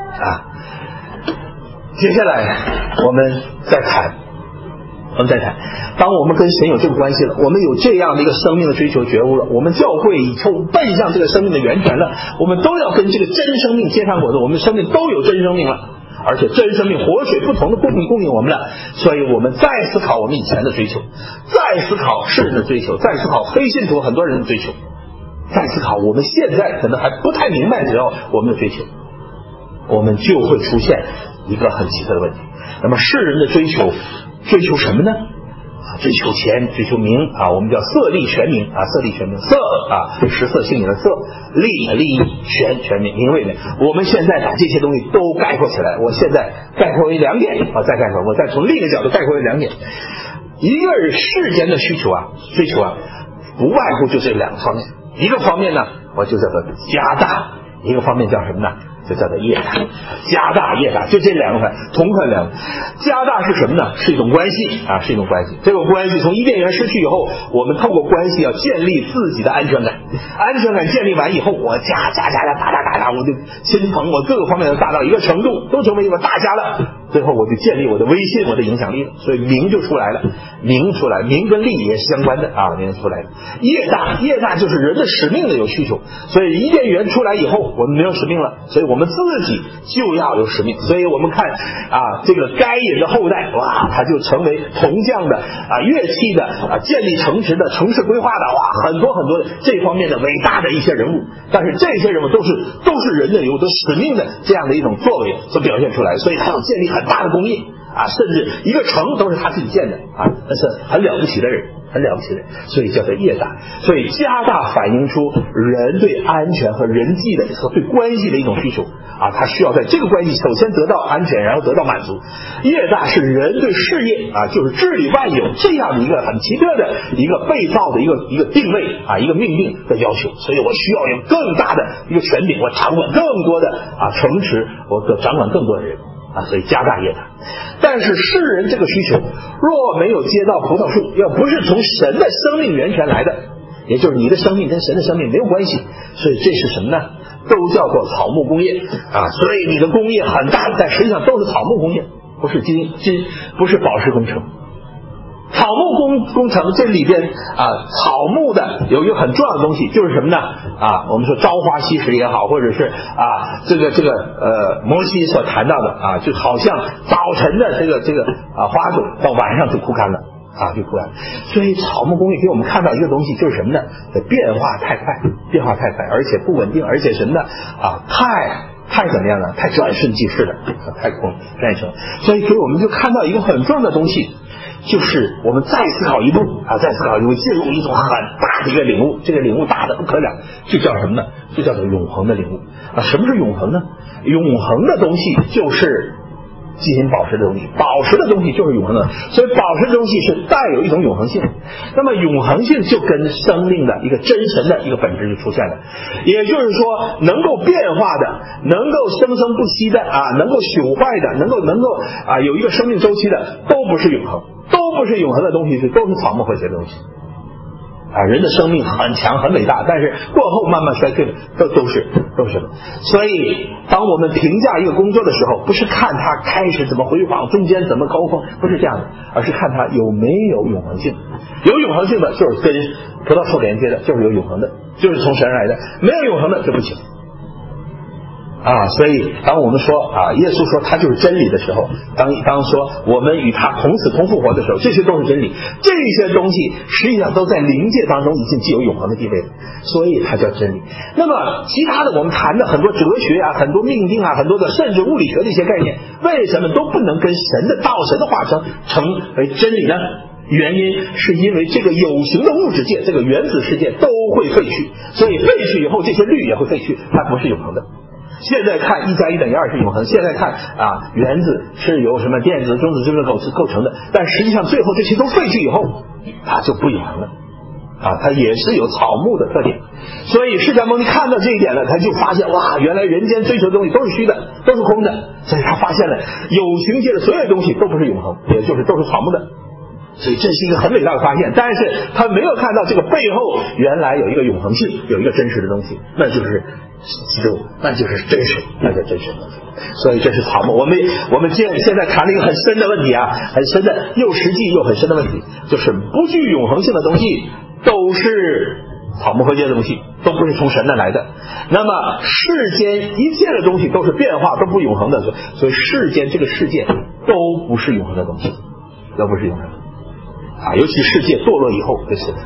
接下来我们再谈，当我们跟神有这个关系了，我们有这样的一个生命的追求觉悟了，我们教会以后奔向这个生命的源泉了，我们都要跟这个真生命接上果子，我们生命都有真生命了，而且真生命活水不同的供应我们了。所以我们再思考我们以前的追求，再思考世人的追求，再思考非信徒很多人的追求，再思考我们现在可能还不太明白的时候我们的追求，我们就会出现一个很奇特的问题。那么世人的追求什么呢？追求钱，追求名我们叫色利权名色利权名，色食色性也的色，利益权名，名位的。我们现在把这些东西都概括起来，我现在概括为两点再概括，我再从另一个角度概括为两点。一个是世间的需求追求不外乎就这两个方面，一个方面呢我就叫做加大，一个方面叫什么呢？就叫做业大，加大业大，就这两个同款两个。加大是什么呢？是一种关系是一种关系。这种关系从伊甸园失去以后，我们透过关系要建立自己的安全感，安全感建立完以后，我加，我就亲朋，我各个方面都达到一个程度，都成为一个大家了，最后我就建立我的威信，我的影响力了，所以名就出来了，名跟利也是相关的名出来的。业大就是人的使命的有需求，所以伊甸园出来以后，我们没有使命了，所以我们自己就要有使命。所以我们看这个该隐的后代他就成为铜匠的乐器的建立城池的城市规划的很多很多的这方面的伟大的一些人物。但是这些人物都是人的有的使命的这样的一种作为所表现出来，所以他要建立很大的工业甚至一个城都是他自己建的那是很了不起的人，所以叫做业大。所以加大反映出人对安全和人际的和对关系的一种需求他需要在这个关系首先得到安全，然后得到满足。业大是人对事业就是治理万有这样的一个很奇特的一个被造的一个定位一个命令的要求。所以我需要有更大的一个权柄，我掌管更多的城池，我掌管更多的人所以加大业大。但是世人这个需求若没有接到葡萄树，要不是从神的生命源泉来的，也就是你的生命跟神的生命没有关系，所以这是什么呢？都叫做草木工业所以你的工业很大，但实际上都是草木工业，不是不是宝石工程。草木工程这里边草木的有一个很重要的东西，就是什么呢？我们说朝花夕拾也好，或者是这个摩西所谈到的就好像早晨的这个花朵到晚上就枯干了啊，就不然。所以草木工业给我们看到一个东西，就是什么呢？变化太快，而且不稳定，而且什么呢？啊，太怎么样呢？太转瞬即逝了，太空战争。所以给我们就看到一个很重要的东西，就是我们再思考一步啊，进入一种很大的一个领悟，这个领悟大的不可了，就叫什么呢？就叫做永恒的领悟啊。什么是永恒呢？永恒的东西就是金银宝石的东西，宝石的东西就是永恒的，所以宝石的东西是带有一种永恒性。那么永恒性就跟生命的一个真神的一个本质就出现了，也就是说能够变化的，能够生生不息的啊，能够朽坏的，能够啊有一个生命周期的，都不是永恒，都不是永恒的东西，都是草木和谐的东西。啊，人的生命很强很伟大，但是过后慢慢衰退的都是。所以当我们评价一个工作的时候，不是看它开始怎么辉煌，中间怎么高峰，不是这样的，而是看它有没有永恒性。有永恒性的就是跟葡萄树连接的，就是有永恒的，就是从神来的；没有永恒的就不行。啊，所以当我们说啊，耶稣说他就是真理的时候，当说我们与他同死同复活的时候，这些都是真理，这些东西实际上都在灵界当中已经具有永恒的地位了，所以它叫真理。那么其他的我们谈的很多哲学啊，很多命定啊，很多的甚至物理学的一些概念，为什么都不能跟神的道神的化成为真理呢？原因是因为这个有形的物质界，这个原子世界都会废去，所以废去以后这些律也会废去，它不是永恒的。现在看1+1=2是永恒，现在看啊，原子是由什么电子、中子、质子构成的，但实际上最后这些都废去以后，它就不永恒了啊，它也是有草木的特点。所以释迦牟尼看到这一点了，他就发现哇，原来人间追求的东西都是虚的，都是空的，所以他发现了有形界的所有东西都不是永恒，也就是都是草木的。所以这是一个很伟大的发现，但是他没有看到这个背后原来有一个永恒性，有一个真实的东西，那就是基督，那就是真实，那叫真实的东西。所以这是草木。我们现在谈了一个很深的问题啊，很深的又实际又很深的问题，就是不具永恒性的东西都是草木和谐的东西，都不是从神那来的。那么世间一切的东西都是变化，都不永恒的，所以世间这个世界都不是永恒的东西，都不是永恒的啊，尤其世界堕落以后会是的。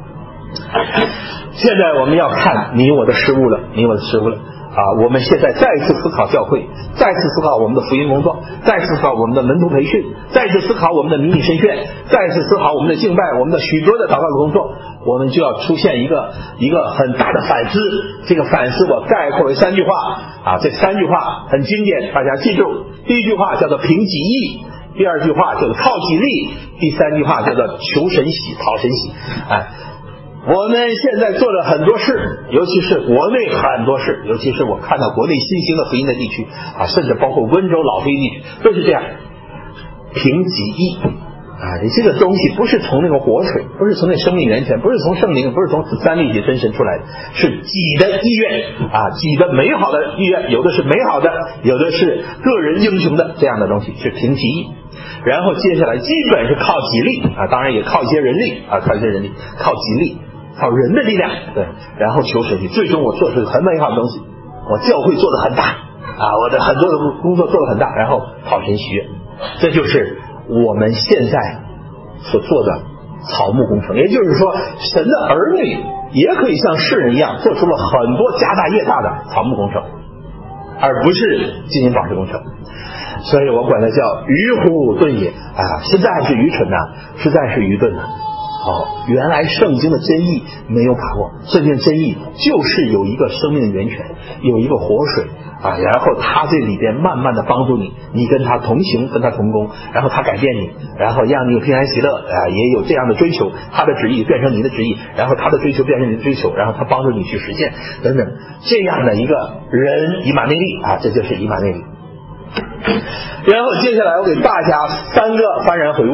现在我们要看你我的失误了啊！我们现在再次思考教会，再次思考我们的福音工作，再次思考我们的门徒培训，再次思考我们的迷你神学，再次思考我们的敬拜，我们的许多的祷告的工作，我们就要出现一个很大的反思。这个反思我概括为3句话啊，这3句话很经典，大家记住。第一句话叫做凭己意，第二句话叫做靠己力，第三句话叫做求神喜，讨神喜。我们现在做了很多事，尤其是国内很多事，尤其是我看到国内新兴的福音的地区啊，甚至包括温州老福音地区都是这样，凭己意啊，你这个东西不是从那个活水，不是从那生命源泉，不是从圣灵，不是从三位一体真神出来的，是己的意愿啊，己的美好的意愿，有的是美好的，有的是个人英雄的，这样的东西是凭己意。然后接下来基本是靠己力啊，当然也靠一些人力啊，靠己力，靠人的力量，对，然后求神喜。最终我做出很美好的东西，我教会做得很大啊，我的很多的工作做得很大，然后讨神喜悦。这就是我们现在所做的草木工程，也就是说神的儿女也可以像世人一样做出了很多家大业大的草木工程，而不是金银宝石工程。所以我管它叫愚乎钝也啊！现在是愚蠢呐，实在是愚钝呐。原来圣经的真意没有把握，圣经的真意就是有一个生命的源泉，有一个活水啊，然后他这里边慢慢的帮助你，你跟他同行，跟他同工，然后他改变你，然后让你有平安喜乐啊，也有这样的追求，他的旨意变成你的旨意，然后他的追求变成你的追求，然后他帮助你去实现等等，这样的一个人以马内利啊，这就是以马内利。然后接下来我给大家4个幡然悔悟，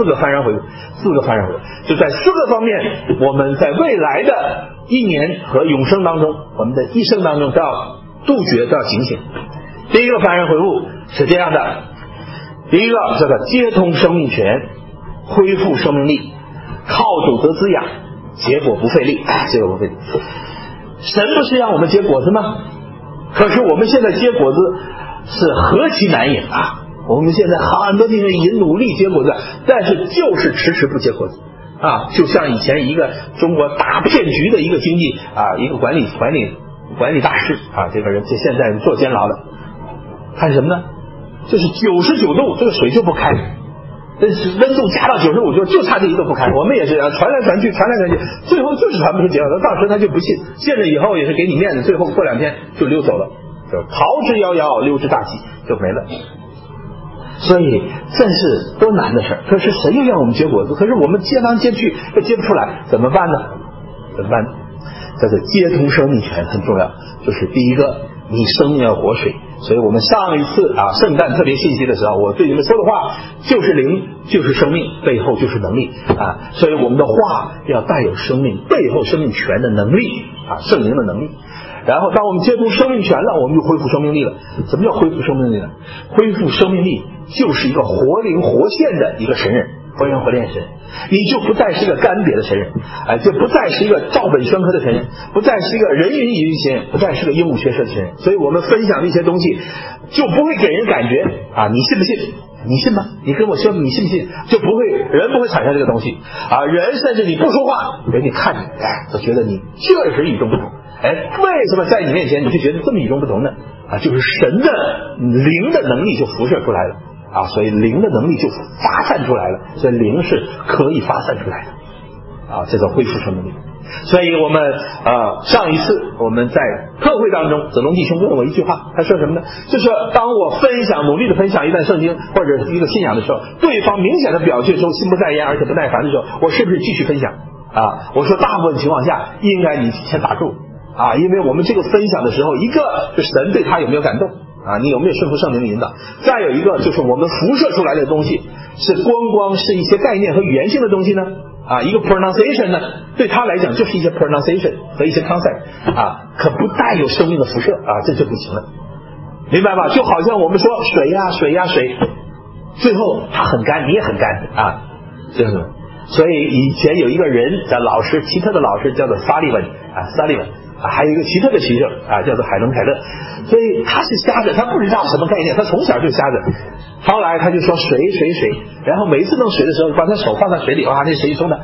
就在4个方面，我们在未来的1年和永生当中，我们的一生当中都要杜绝，都要警醒。第一个幡然悔悟是这样的，第一个叫做接通生命泉，恢复生命力，靠主得滋养，结果不费力。神不是让我们结果子吗？可是我们现在结果子是何其难也啊！ 我们现在很多地方也努力结果子，但是就是迟迟不结果子啊！就像以前一个中国大骗局的一个经济啊，一个管理大师啊，这个人就现在坐监牢了，看什么呢？就是99度这个水就不开，温度加到95度，就差这一度不开。我们也是传来传去，最后就是传不出结果。当时他就不信，信了以后也是给你面子，最后过2天就溜走了，就逃之夭夭，溜之大吉，就没了。所以这是多难的事儿。可是神又让我们结果子，可是我们接来接去又接不出来，怎么办呢？这个接通生命权很重要，就是第一个，你生命要活水。所以我们上一次圣诞特别信息的时候，我对你们说的话就是灵，就是生命，背后就是能力啊。所以我们的话要带有生命，背后生命权的能力啊，圣灵的能力。然后当我们接触生命权了，我们就恢复生命力了。什么叫恢复生命力呢？恢复生命力就是一个活灵活现的一个神人，活人活炼神，你就不再是一个干瘪的神人，就不再是一个照本宣科的神人，不再是一个人云亦云神人，不再是个鹦鹉学舌的神人。所以我们分享的一些东西就不会给人感觉啊，你信不信？你信吗？你跟我说你信不信？就不会，人不会产生这个东西啊。人甚至你不说话，人家看你，都觉得你确实与众不同。为什么在你面前你就觉得这么与众不同呢？啊，就是神的灵的能力就辐射出来了啊，所以灵的能力就发散出来了，所以灵是可以发散出来的啊，这个恢复生命力。所以我们上一次我们在特会当中，子龙弟兄问我一句话，他说什么呢？就是当我努力的分享一段圣经或者一个信仰的时候，对方明显的表现出心不在焉而且不耐烦的时候，我是不是继续分享啊？我说大部分情况下应该你先打住啊，因为我们这个分享的时候，一个是神对他有没有感动啊，你有没有顺服圣灵的引导，再有一个就是我们辐射出来的东西是光是一些概念和语言性的东西呢啊，一个 pronunciation 呢对他来讲就是一些 pronunciation 和一些 concept 啊，可不带有生命的辐射啊，这就不行了，明白吧？就好像我们说水呀，最后它很干，你也很干啊，这样子。所以以前有一个人叫老师，奇特的老师叫做萨利文还有一个奇特的学生啊，叫做海伦凯勒。所以他是瞎子，他不知道什么概念，他从小就瞎子。后来他就说水，然后每一次弄水的时候，把他手放在水里，哇，那水冲的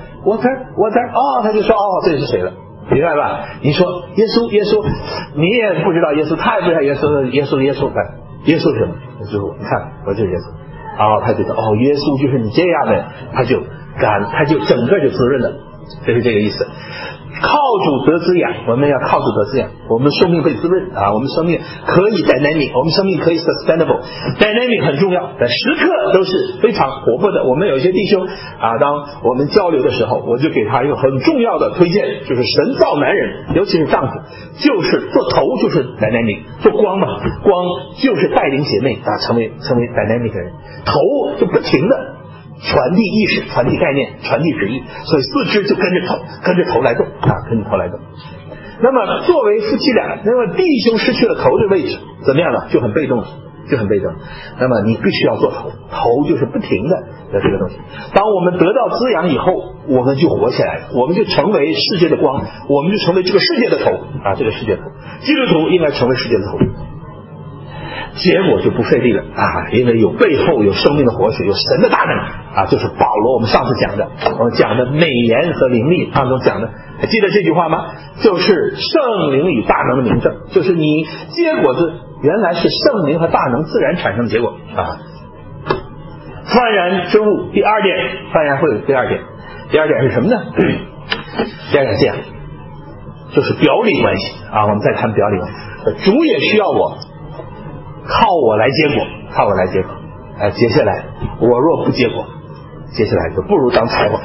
water， 他就说这是水了，明白吧？你说耶稣，你也不知道耶稣，他也不知道耶稣，耶稣是什么？就是你看，我就是耶稣。他觉得耶稣就是你这样的，他就整个就滋润了，就是这个意思。靠主得滋养，我们要靠主得滋养，我们生命被滋润啊，我们生命可以 dynamic， 我们生命可以 sustainable。dynamic 很重要，但时刻都是非常活泼的。我们有一些弟兄啊，当我们交流的时候，我就给他一个很重要的推荐，就是神造男人，尤其是丈夫，就是做头就是 dynamic， 做光嘛，光就是带领姐妹啊，成为 dynamic 的人，头就不停的传递意识，传递概念，传递旨意，所以四肢就跟着头来动啊，跟着头来动。那么作为夫妻俩，那么弟兄失去了头的位置，怎么样呢？就很被动。那么你必须要做头就是不停的这个东西。当我们得到滋养以后，我们就活起来了，我们就成为世界的光，我们就成为这个世界的头啊，这个世界的头。基督徒应该成为世界的头。结果就不费力了啊，因为背后有生命的活水，有神的大能啊，就是保罗我们上次讲的美言和灵力当中讲的，还记得这句话吗？就是圣灵与大能的明证，就是你结果子原来是圣灵和大能自然产生的结果啊。幡然之物，第二点，幡然会有第二点是什么呢？第二点这样，就是表里关系啊，我们再谈表里关系。主也需要我，靠我来结果。接下来我若不结果，接下来就不如当柴火。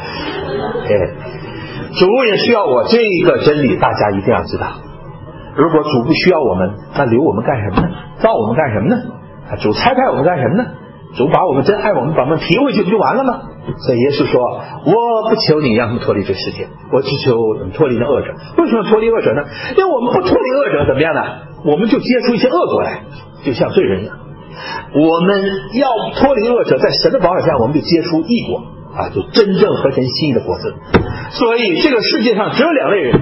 主也需要我，这个真理大家一定要知道。如果主不需要我们，那留我们干什么呢？造我们干什么呢？主差派我们干什么呢？主把我们真爱我们，把我们提回去不就完了吗？所以耶稣说，我不求你让他们脱离这世界，我只求脱离那恶者。为什么脱离恶者呢？因为我们不脱离恶者怎么样呢？我们就结出一些恶果来，就像罪人一样。我们要脱离恶者，在神的保守下，我们就结出义果啊，就真正合神心意的果子。所以这个世界上只有两类人，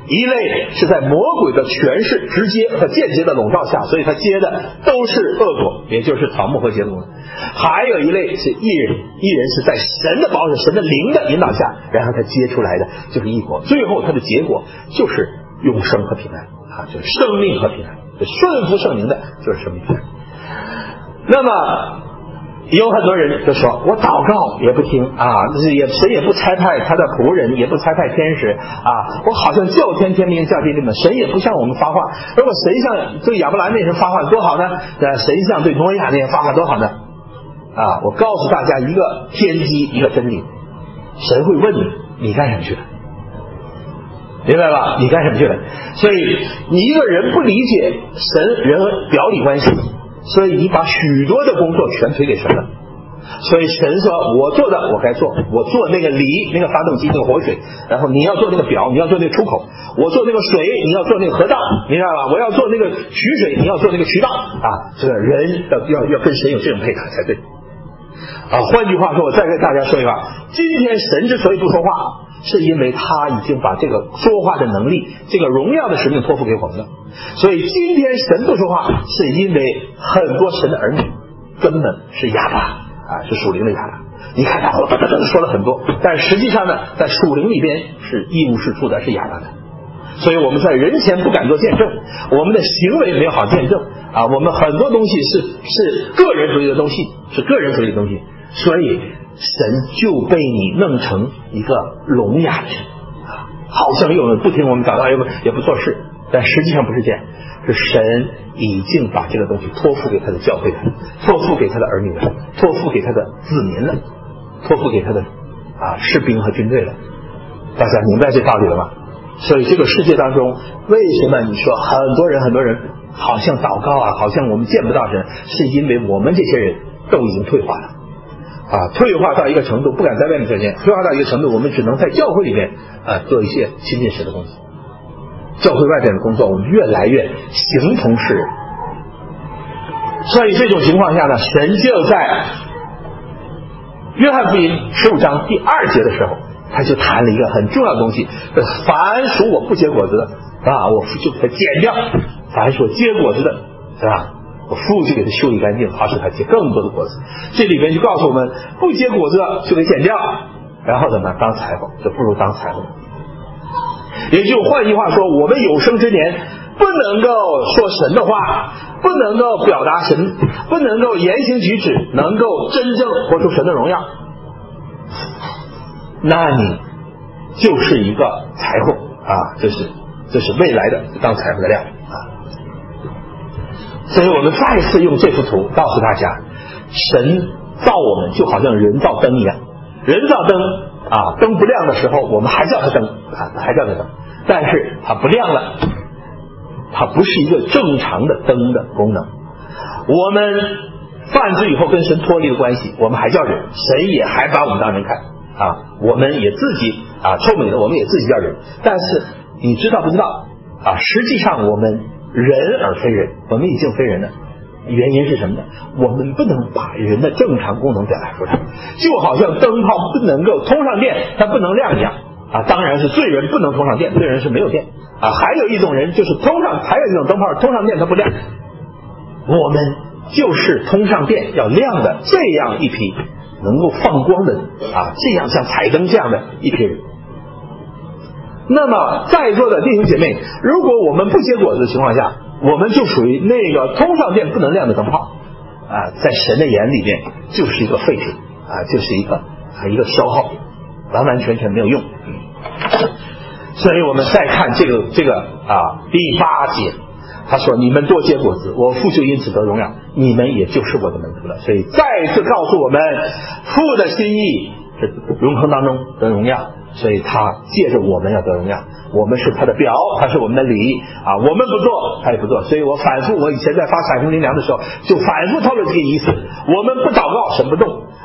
一类是在魔鬼的权势直接和间接的笼罩下，所以他结的都是恶果，也就是草木和结果。还有一类是义人，义人是在神的保守、神的灵的引导下，然后他结出来的就是义果，最后他的结果就是永生和平安啊，就是生命和平安，顺服圣灵的就是生命平安。那么有很多人就说，我祷告也不听啊，神也不差派他的仆人，也不差派天使啊，我好像叫天天命，叫地地命，神也不向我们发话。如果神向对亚伯兰那人发话多好呢，神向对挪亚那人发话多好呢啊！我告诉大家一个天机，一个真理，神会问你干什么去了，明白吧？你干什么去了？所以你一个人不理解神人表里关系，所以你把许多的工作全推给神了。所以神说，我做的我该做，我做那个锂，那个发动机，那个活水，然后你要做那个表，你要做那个出口，我做那个水，你要做那个河道，明白吧？我要做那个取水，你要做那个渠道啊！这个人要跟神有这种配合才对啊。换句话说，我再跟大家说一话，今天神之所以不说话，是因为他已经把这个说话的能力，这个荣耀的使命托付给我们了。所以今天神不说话，是因为很多神的儿女根本是哑巴啊，是属灵的哑巴。你看他说了很多，但实际上呢，在属灵里边是一无是处的，是哑巴的。所以我们在人前不敢做见证，我们的行为没有好见证啊，我们很多东西是个人主义的东西，是个人主义的东西，所以神就被你弄成一个聋哑人啊，好像有人不听我们祷告，也不做事，但实际上不是这样，是神已经把这个东西托付给他的教会了，托付给他的儿女了，托付给他的子民了，托付给他的士兵和军队了。大家明白这道理了吗？所以这个世界当中，为什么你说很多人好像祷告啊，好像我们见不到神，是因为我们这些人都已经退化了啊，退化到一个程度，不敢在外面赚钱，退化到一个程度，我们只能在教会里面做一些亲近神的东西。教会外边的工作，我们越来越形同世人。所以这种情况下呢，神就在约翰福音15章第2节的时候，他就谈了一个很重要的东西，凡属我不结果子的啊，我就给他剪掉；凡属我结果子的，是吧？我父就给他修理干净，好使他结更多的果子。这里面就告诉我们，不结果子就给剪掉，然后怎么当财富，就不如当财富。也就换句话说，我们有生之年不能够说神的话，不能够表达神，不能够言行举止能够真正活出神的荣耀，那你就是一个财富啊，这是未来的当财富的量啊。所以我们再次用这幅图告诉大家，神造我们就好像人造灯一样，人造灯啊，灯不亮的时候我们还叫它灯啊，还叫它灯，但是它不亮了，它不是一个正常的灯的功能。我们犯罪以后跟神脱离了关系，我们还叫人，神也还把我们当人看啊，我们也自己臭美的，我们也自己叫人。但是你知道不知道啊？实际上我们人而非人，我们已经非人了。原因是什么呢？我们不能把人的正常功能表达出来，就好像灯泡不能够通上电，它不能亮一样啊。当然是罪人不能通上电，罪人是没有电啊。还有一种人就是还有一种灯泡通上电它不亮，我们就是通上电要亮的这样一批能够放光的这样像彩灯这样的一批人。那么在座的弟兄姐妹，如果我们不结果子的情况下，我们就属于那个通上电不能亮的灯泡在神的眼里面就是一个废品就是一个消耗品，完完全全没有用。所以我们再看这个第8节，他说你们多结果子，我父就因此得荣耀，你们也就是我的门徒了。所以再次告诉我们，父的心意是永恒当中得荣耀，所以他借着我们要得荣耀，我们是他的表，他是我们的礼我们不做他也不做。所以我反复，我以前在发彩虹灵粮的时候就反复透露这个意思，我们不祷告神不动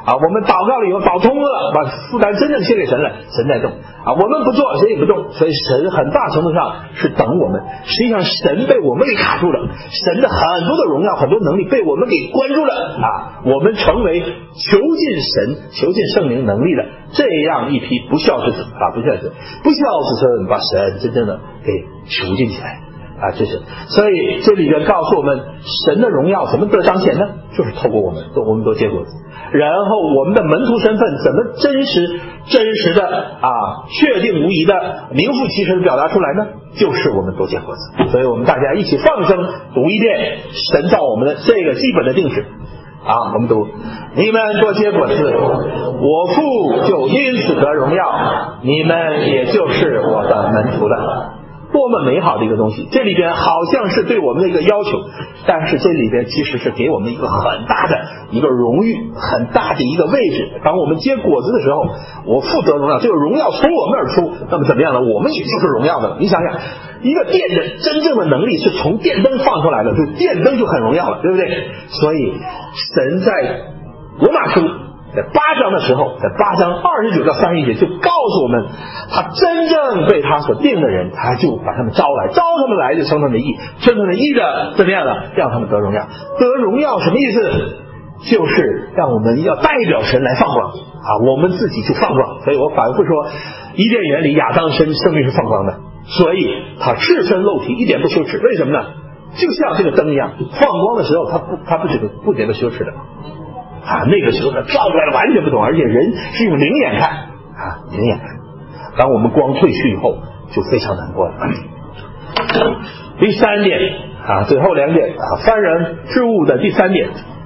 我们祷告了以后祷通了，把负担真正卸给神了，神在动我们不做神也不动，所以神很大程度上是等我们。实际上神被我们给卡住了，神的很多的荣耀很多能力被我们给关住了我们成为囚禁神囚禁圣灵能力的这样一批不孝之子不孝之孙，把神真正的给囚禁起来这是。所以这里边告诉我们神的荣耀怎么得彰显呢？就是透过我们多结果子，然后我们的门徒身份怎么真实的确定无疑的名副其实的表达出来呢？就是我们多结果子。所以我们大家一起放声读一遍神造我们的这个基本的定旨我们读：你们多结果子，我父就因此得荣耀，你们也就是我的门徒了。多么美好的一个东西！这里边好像是对我们的一个要求，但是这里边其实是给我们一个很大的一个荣誉，很大的一个位置。当我们结果子的时候，我负责荣耀，这个荣耀从我们而出，那么怎么样呢？我们也就是荣耀的了。你想想，一个电的真正的能力是从电灯放出来的，就电灯就很荣耀了，对不对？所以神在罗马书在8章的时候，在8章29到31节就告诉我们，他真正被他所定的人，他就把他们招他们来就称他们的义，称他们的义的怎么样呢？让他们得荣耀。得荣耀什么意思？就是让我们要代表神来放光我们自己就放光。所以我反复说，伊甸园里亚当生命是放光的，所以他赤身露体，一点不羞耻。为什么呢？就像这个灯一样，放光的时候他不觉得羞耻的那个时候呢，照出来的完全不同，而且人是用灵眼看灵眼看。当我们光褪去以后，就非常难过了。第3点最后2点幡然之物的第3点，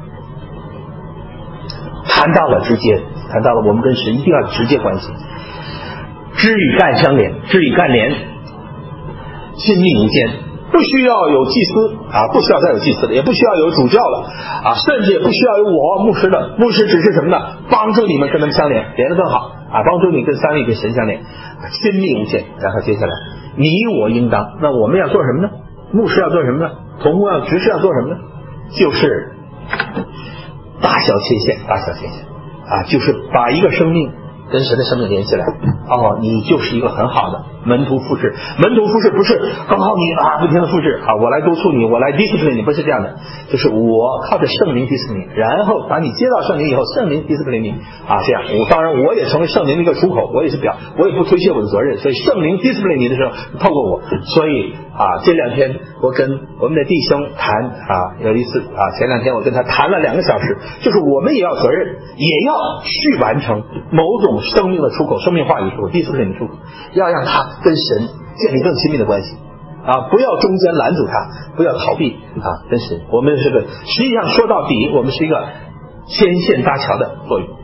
谈到了直接，谈到了我们跟神一定要有直接关系，枝与干相连，枝与干连，亲密无间。不需要有祭司不需要再有祭司了，也不需要有主教了甚至也不需要有我牧师了。牧师只是什么呢？帮助你们跟他们相连，连得更好帮助你跟三位跟神相连，亲密无间。然后接下来你我应当，那我们要做什么呢？牧师要做什么呢？同工执事要做什么呢？就是大小切线就是把一个生命跟神的生命连起来你就是一个很好的门徒复制。门徒复制不是刚好你不停的复制我来督促你，我来 discipline 你，不是这样的，就是我靠着圣灵 discipline， 然后把你接到圣灵以后，圣灵 discipline 你这样。当然我也成为圣灵的一个出口，我也不推卸我的责任，所以圣灵 discipline 你的时候透过我。所以这2天我跟我们的弟兄谈有一次前2天我跟他谈了2个小时，就是我们也要责任，也要去完成某种生命的出口，生命话语出口， discipline 的出口，要让他跟神建立更亲密的关系不要中间拦阻他，不要逃避跟神。我们是个实际上说到底，我们是一个牵线搭桥的作用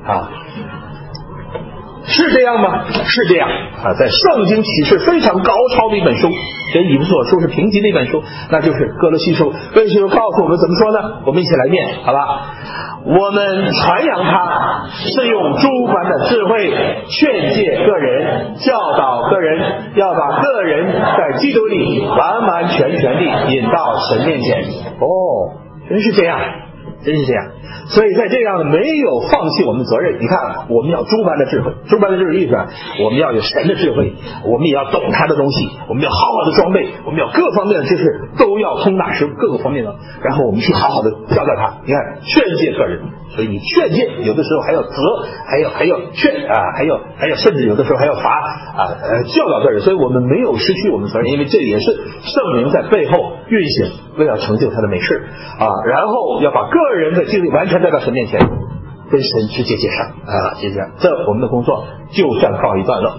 是这样吗？是这样在圣经启示非常高超的一本书，跟以弗所书是平级的一本书，那就是哥罗西书。哥罗西书告诉我们怎么说呢？我们一起来念好吧。我们传扬他是用诸般的智慧劝诫个人，教导个人，要把个人在基督里完完全全地引到神面前。真是这样。所以在这样的没有放弃我们责任。你看我们要诸般的智慧，诸般的智慧意思我们要有神的智慧，我们也要懂他的东西，我们要好好的装备，我们要各方面的知识都要通达是各个方面的，然后我们去好好的教导他。你看劝诫个人，所以你劝诫有的时候还要责，还要劝还有甚至有的时候还要罚教导个人。所以我们没有失去我们责任，因为这也是圣灵在背后运行，为了成就他的美事然后要把个人的经历完全带到神面前，跟神直接接上接上，这我们的工作就算告一段落。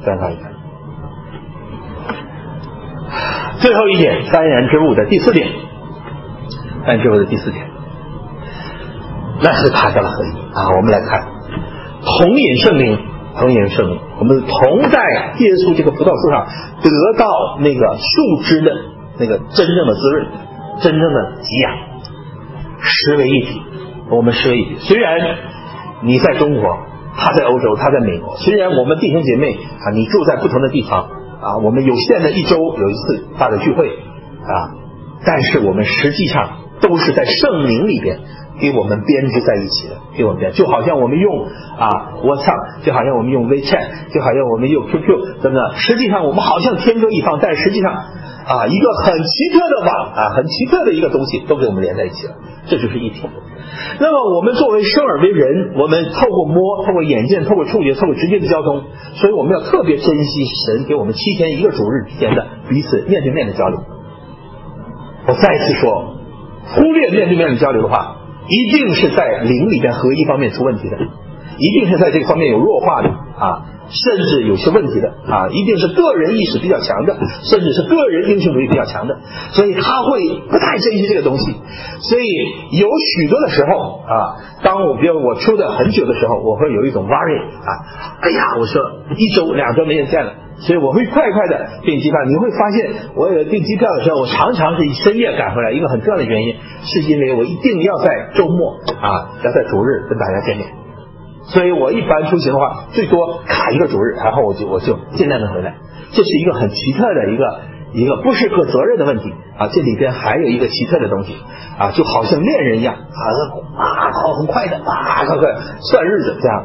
最后一点，幡然之物的第4点，幡然之物的第4点，那是他的合一我们来看同饮圣灵，我们同在耶稣这个葡萄树上得到那个树枝的那个真正的滋润，真正的给养，实为一体。我们实为一体。虽然你在中国，他在欧洲，他在美国，虽然我们弟兄姐妹你住在不同的地方我们有限的一周有一次大的聚会但是我们实际上都是在圣灵里边给我们编织在一起的，给我们编，就好像我们用WhatsApp， 就好像我们用 WeChat， 就好像我们用 QQ 等等，实际上我们好像天各一方，但实际上一个很奇特的网很奇特的一个东西都给我们连在一起了，这就是一体。那么我们作为生而为人，我们透过摸，透过眼见，透过触觉，透过直接的交通，所以我们要特别珍惜神给我们7天一个主日之间的彼此面对面的交流。我再次说，忽略面对面的交流的话，一定是在灵里边合一方面出问题的，一定是在这个方面有弱化的甚至有些问题的一定是个人意识比较强的，甚至是个人英雄主义比较强的，所以他会不太珍惜这个东西。所以有许多的时候当比如我出的很久的时候，我会有一种 worry 哎呀，我说1周2周没人见了，所以我会快快的订机票。你会发现我有订机票的时候，我常常是深夜赶回来，一个很重要的原因是因为我一定要在周末要在主日跟大家见面。所以我一般出行的话，最多卡一个主日，然后我就尽量的回来。这是一个很奇特的一个不是个责任的问题这里边还有一个奇特的东西就好像恋人一样很快的快算日子这样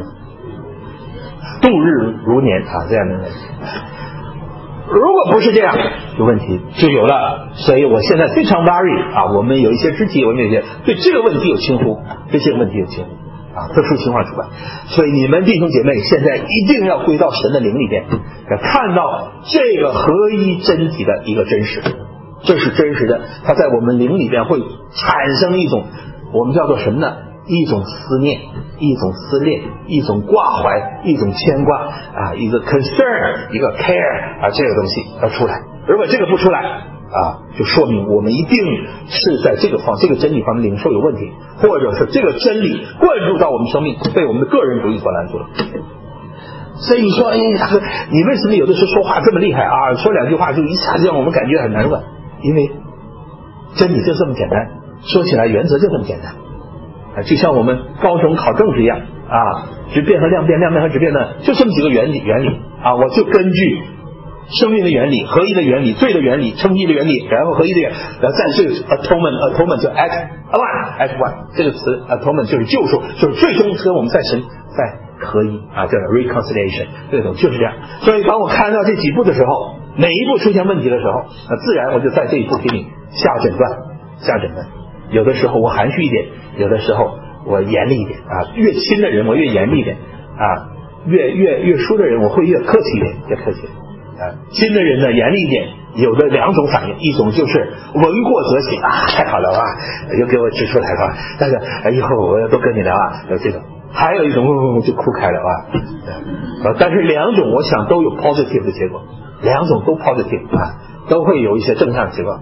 度日如年这样的问题。如果不是这样，有问题就有了。所以我现在非常 worry 我们有一些肢体，我们有一些对这个问题有轻忽，对这个问题有轻忽特殊情况除外。所以你们弟兄姐妹现在一定要归到神的灵里边，要看到这个合一真体的一个真实，这是真实的，它在我们灵里边会产生一种我们叫做什么呢？一种思念，一种思恋，一种挂怀，一种牵挂一个 concern， 一个 care 这个东西要出来。如果这个不出来就说明我们一定是在这个真理方面领受有问题，或者是这个真理灌注到我们生命被我们的个人主义所拦住了。所以你说大哥，你为什么有的时候说话这么厉害说2句话就一下子让我们感觉很难管？因为真理就这么简单，说起来原则就这么简单就像我们高中考政治一样质变和量变，量变和质变呢就这么几个原理我就根据生命的原理、合一的原理、罪的原理、称义的原理，然后合一的原理，然后再这个 atonement 就 at one 这个词 atonement 就是救赎，就是最终和我们在神在合一叫 reconciliation， 这种就是这样。所以当我看到这几步的时候，每一步出现问题的时候自然我就在这一步给你下诊断。有的时候我含蓄一点，有的时候我严厉一点越亲的人我越严厉一点越疏的人我会越客气一点，越客气一点亲的人呢严厉一点，有的2种反应，一种就是闻过则喜太好了又给我指出来了但是以后我要多跟你聊有这种。还有一种就哭开了但是2种我想都有 positive 的结果，2种都 positive 都会有一些正向的结果。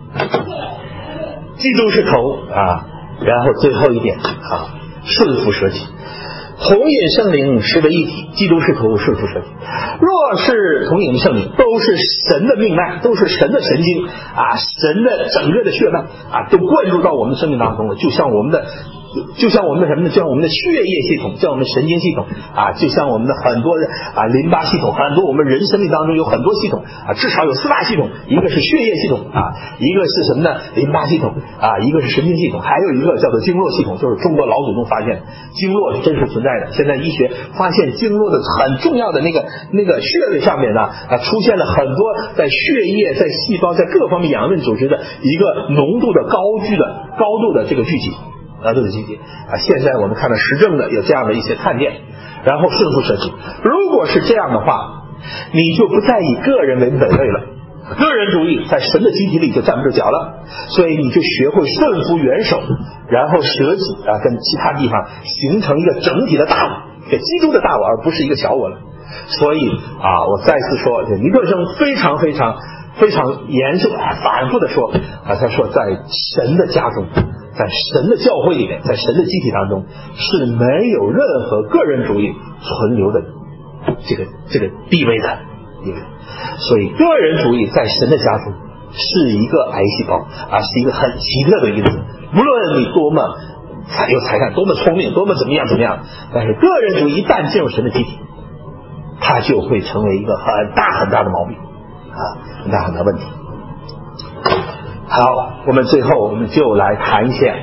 基督是头然后最后一点顺服舍己，同饮圣灵实为一体，基督是头，顺服舍己。若是同饮圣灵，都是神的命脉，都是神的神经神的整个的血脉都灌注到我们生命当中了，就像我们的什么呢？就像我们的血液系统，像我们的神经系统就像我们的很多的淋巴系统，很多我们人生命当中有很多系统至少有4大系统，一个是血液系统一个是什么呢？淋巴系统一个是神经系统，还有一个叫做经络系统，就是中国老祖宗发现经络是真实存在的。现在医学发现经络的很重要的那个穴位上面出现了很多在血液、在细胞、在各方面养分组织的一个浓度的高度的这个聚集现在我们看到实证的有这样的一些探店，然后顺服舍己。如果是这样的话，你就不再以个人为本位了，个人主义在神的集体里就站不住脚了，所以你就学会顺服元首，然后舍己跟其他地方形成一个整体的大我，一个基督的大我，而不是一个小我了。所以我再次说，尼克生非常非常非常严肃反复的说他说在神的家中，在神的教会里面，在神的集体当中是没有任何个人主义存留的这个地位的。所以个人主义在神的家中是一个癌细胞是一个很奇特的因子。无论你多么有才干，多么聪明，多么怎么样，但是个人主义一旦进入神的集体，它就会成为一个很大很大的毛病很大的问题。好，我们最后我们就来谈一下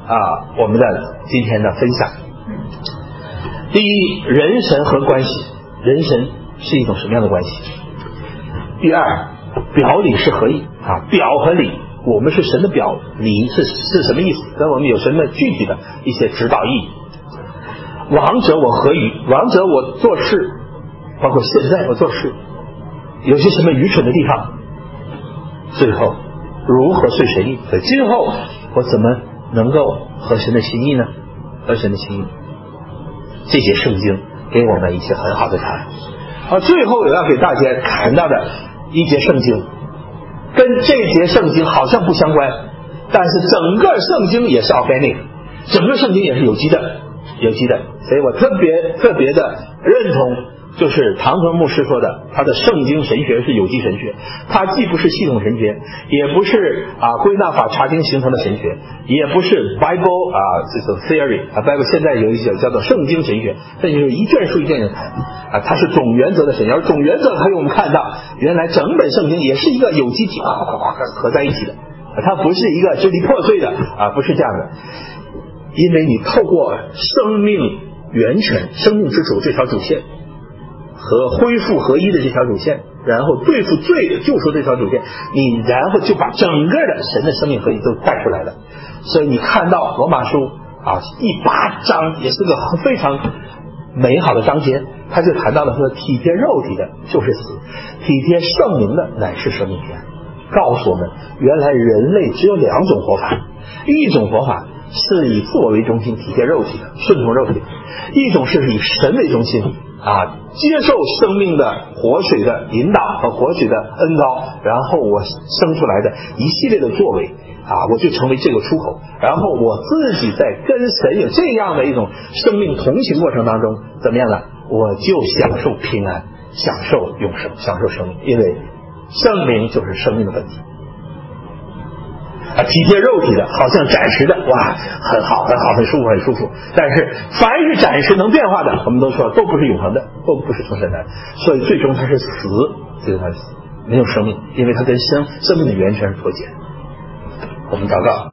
我们的今天的分享。第一，人神和关系，人神是一种什么样的关系？第二，表里是合一表和里，我们是神的表，里是什么意思？跟我们有什么具体的一些指导意义？王者我何以？王者我做事，包括现在我做事，有些什么愚蠢的地方？最后如何遂神意？所以今后我怎么能够合神的心意呢？合神的心意，这些圣经给我们一些很好的答案。最后我要给大家谈到的一节圣经，跟这节圣经好像不相关，但是整个圣经也是 organic， 整个圣经也是有机的，所以我特别的认同，就是唐德牧师说的，他的圣经神学是有机神学，它既不是系统神学，也不是归纳法查经形成的神学，也不是 Bible 这种 theory Bible 现在有一些叫做圣经神学，这就是一卷书一卷谈它是总原则的神学，而总原则可以我们看到，原来整本圣经也是一个有机体合在一起的，它不是一个支离破碎的不是这样的，因为你透过生命源泉、生命之主这条主线和恢复合一的这条主线，然后对付罪的救赎这条主线，你然后就把整个的神的生命合一都带出来了。所以你看到罗马书第8章也是个非常美好的章节，他就谈到了说，体贴肉体的就是死，体贴圣灵的乃是生命篇，告诉我们原来人类只有2种活法，一种活法是以自我为中心体贴肉体的，顺从肉体；一种是以神为中心接受生命的活水的引导和活水的恩膏，然后我生出来的一系列的作为我就成为这个出口，然后我自己在跟神有这样的一种生命同行过程当中怎么样呢？我就享受平安，享受永生，享受生命，因为圣灵就是生命的本体。体贴肉体的好像暂时的很好很舒服，但是凡是暂时能变化的，我们都说都不是永恒的，都不是从神来，所以最终它是死，最终它是死，没有生命，因为它跟生命的源泉是脱节。我们祷告。